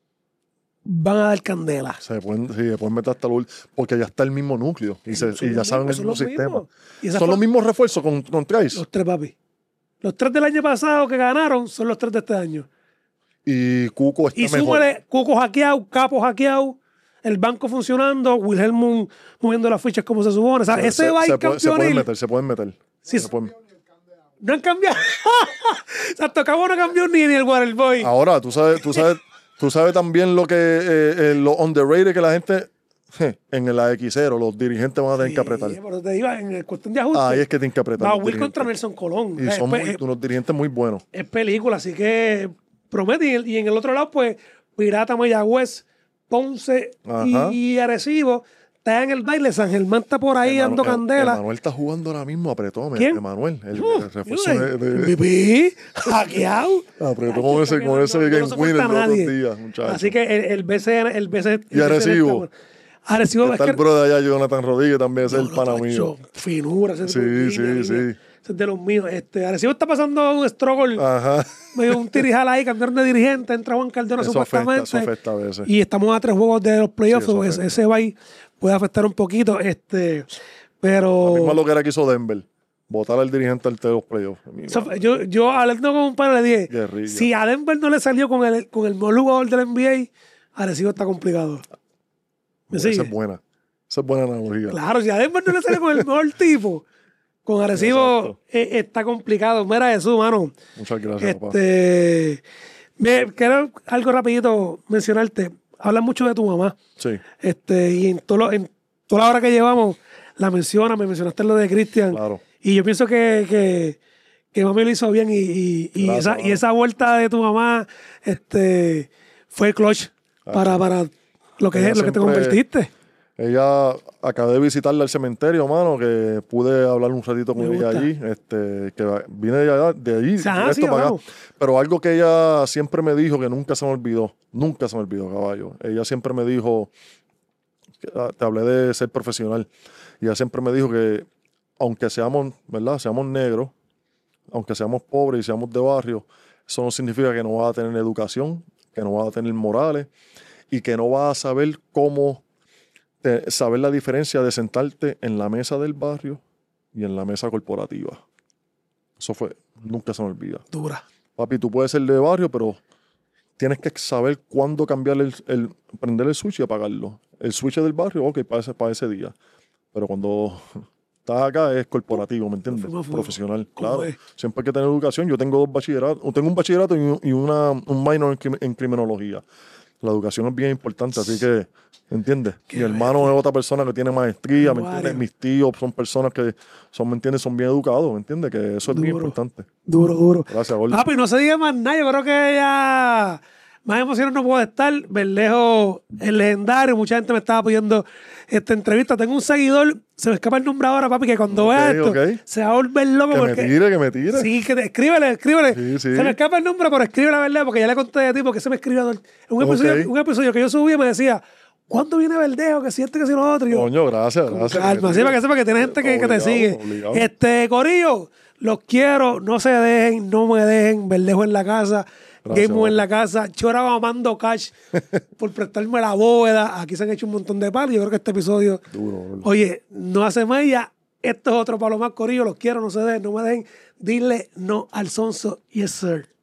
S1: van a dar candela.
S2: Se pueden meter hasta el último, porque ya está el mismo núcleo y ya saben el mismo sistema. Son los mismos refuerzos con Trice.
S1: Los 3, papi. Los 3 del año pasado que ganaron son los 3 de este año.
S2: Y Cuco está mejor. Y súmale
S1: Cuco hackeado, Capo hackeado, el banco funcionando, Wilhelm moviendo las fichas como se supone. O sea, ese va a ir campeonil.
S2: Se pueden meter.
S1: Sí, no han cambiado. Exacto, Cabo no cambió ni el Waterboy.
S2: Ahora, tú sabes también lo que lo underrated que la gente... En el AX0 los dirigentes van a tener que apretar.
S1: Pero te digo, en cuestión de ajuste.
S2: Ahí es que tienen que apretar.
S1: Va Will contra Nelson Colón.
S2: Y son unos dirigentes muy buenos.
S1: Es película, así que promete. Y en el otro lado, pues, Pirata, Mayagüez, Ponce y Arecibo está en el baile. San Germán está por ahí dando candela.
S2: Emanuel está jugando ahora mismo, apretó.
S1: ¿Quién?
S2: Emanuel, el refuerzo
S1: MVP, hackeado.
S2: Apretó con ese game winner los 2 días, muchachos.
S1: Así que el BC
S2: y Arecibo.
S1: Arecibo
S2: está el bro de allá, Jonathan Rodríguez, también es el pana mío.
S1: Finura, ese
S2: sí.
S1: Ese es de los míos. Arecibo está pasando un struggle. Medio un tirijal ahí, cambiaron de dirigente, entra Juan Caldera supuestamente.
S2: Eso afecta a veces.
S1: Y estamos a 3 juegos de los playoffs. Ese bye puede afectar un poquito. Pero.
S2: La misma lo que era que hizo Denver. Votar al dirigente de los playoffs.
S1: Yo hablando con un par le dije,
S2: Guerrilla.
S1: Si a Denver no le salió con el mejor jugador del NBA, Arecibo está complicado.
S2: Esa es buena analogía.
S1: Claro, si a Denver no le sale con el mejor tipo, con Arecibo está complicado. Mira eso, mano.
S2: Muchas gracias, papá.
S1: Quiero algo rapidito mencionarte. Hablas mucho de tu mamá.
S2: Sí.
S1: Y en toda la hora que llevamos, me mencionaste lo de Cristian.
S2: Claro.
S1: Y yo pienso que mami lo hizo bien y esa vuelta de tu mamá fue clutch para lo que te convertiste.
S2: Ella, acabé de visitarla al cementerio, mano, que pude hablar un ratito con ella allí, que vine de allí, directo para acá. Pero algo que ella siempre me dijo, que nunca se me olvidó, caballo. Ella siempre me dijo, te hablé de ser profesional, y ella siempre me dijo que aunque seamos, ¿verdad? Seamos negros, aunque seamos pobres y seamos de barrio, eso no significa que no vas a tener educación, que no vas a tener morales y que no vas a saber cómo saber la diferencia de sentarte en la mesa del barrio y en la mesa corporativa. Eso nunca se me olvida.
S1: Dura.
S2: Papi, tú puedes ser de barrio, pero tienes que saber cuándo cambiar prender el switch y apagarlo. El switch del barrio, ok, para ese día. Pero cuando estás acá es corporativo, ¿me entiendes? Profesional, claro. Siempre hay que tener educación. Yo tengo 2 bachilleratos, tengo un bachillerato y un minor en criminología. La educación es bien importante, así que, ¿entiendes? Mi hermano es otra persona que tiene maestría, ¿me entiendes? Mis tíos son personas que ¿me entiendes? Son bien educados, ¿me entiendes? Que eso es bien importante.
S1: Duro.
S2: Gracias, Gordy.
S1: Papi, no se diga más nada. Yo creo que ya más emocionado no puedo estar. Verdejo es legendario. Mucha gente me estaba pidiendo esta entrevista. Tengo un seguidor, se me escapa el nombre ahora, papi, que cuando vea esto se va a volver loco.
S2: Que me tire.
S1: Sí, escríbele.
S2: Sí.
S1: Se me escapa el nombre, pero escribe la verdad, porque ya le conté de ti, porque se me escribió un episodio que yo subí y me decía, ¿cuándo viene Verdejo? Que si que si lo otro. Y yo,
S2: coño, gracias.
S1: Calma, sí, para que sepa que tiene gente que te sigue.
S2: Obligado.
S1: Corillo, los quiero, no se dejen, no me dejen. Verdejo en la casa.
S2: Gracias,
S1: Game en la casa, Chora mamando cash por prestarme la bóveda. Aquí se han hecho un montón de palos. Yo creo que este episodio,
S2: duro.
S1: Oye, no hace mella. Esto es otro palo más, Corillo. Los quiero, no se dejen, no me dejen. Dile no al sonso. Yes, sir.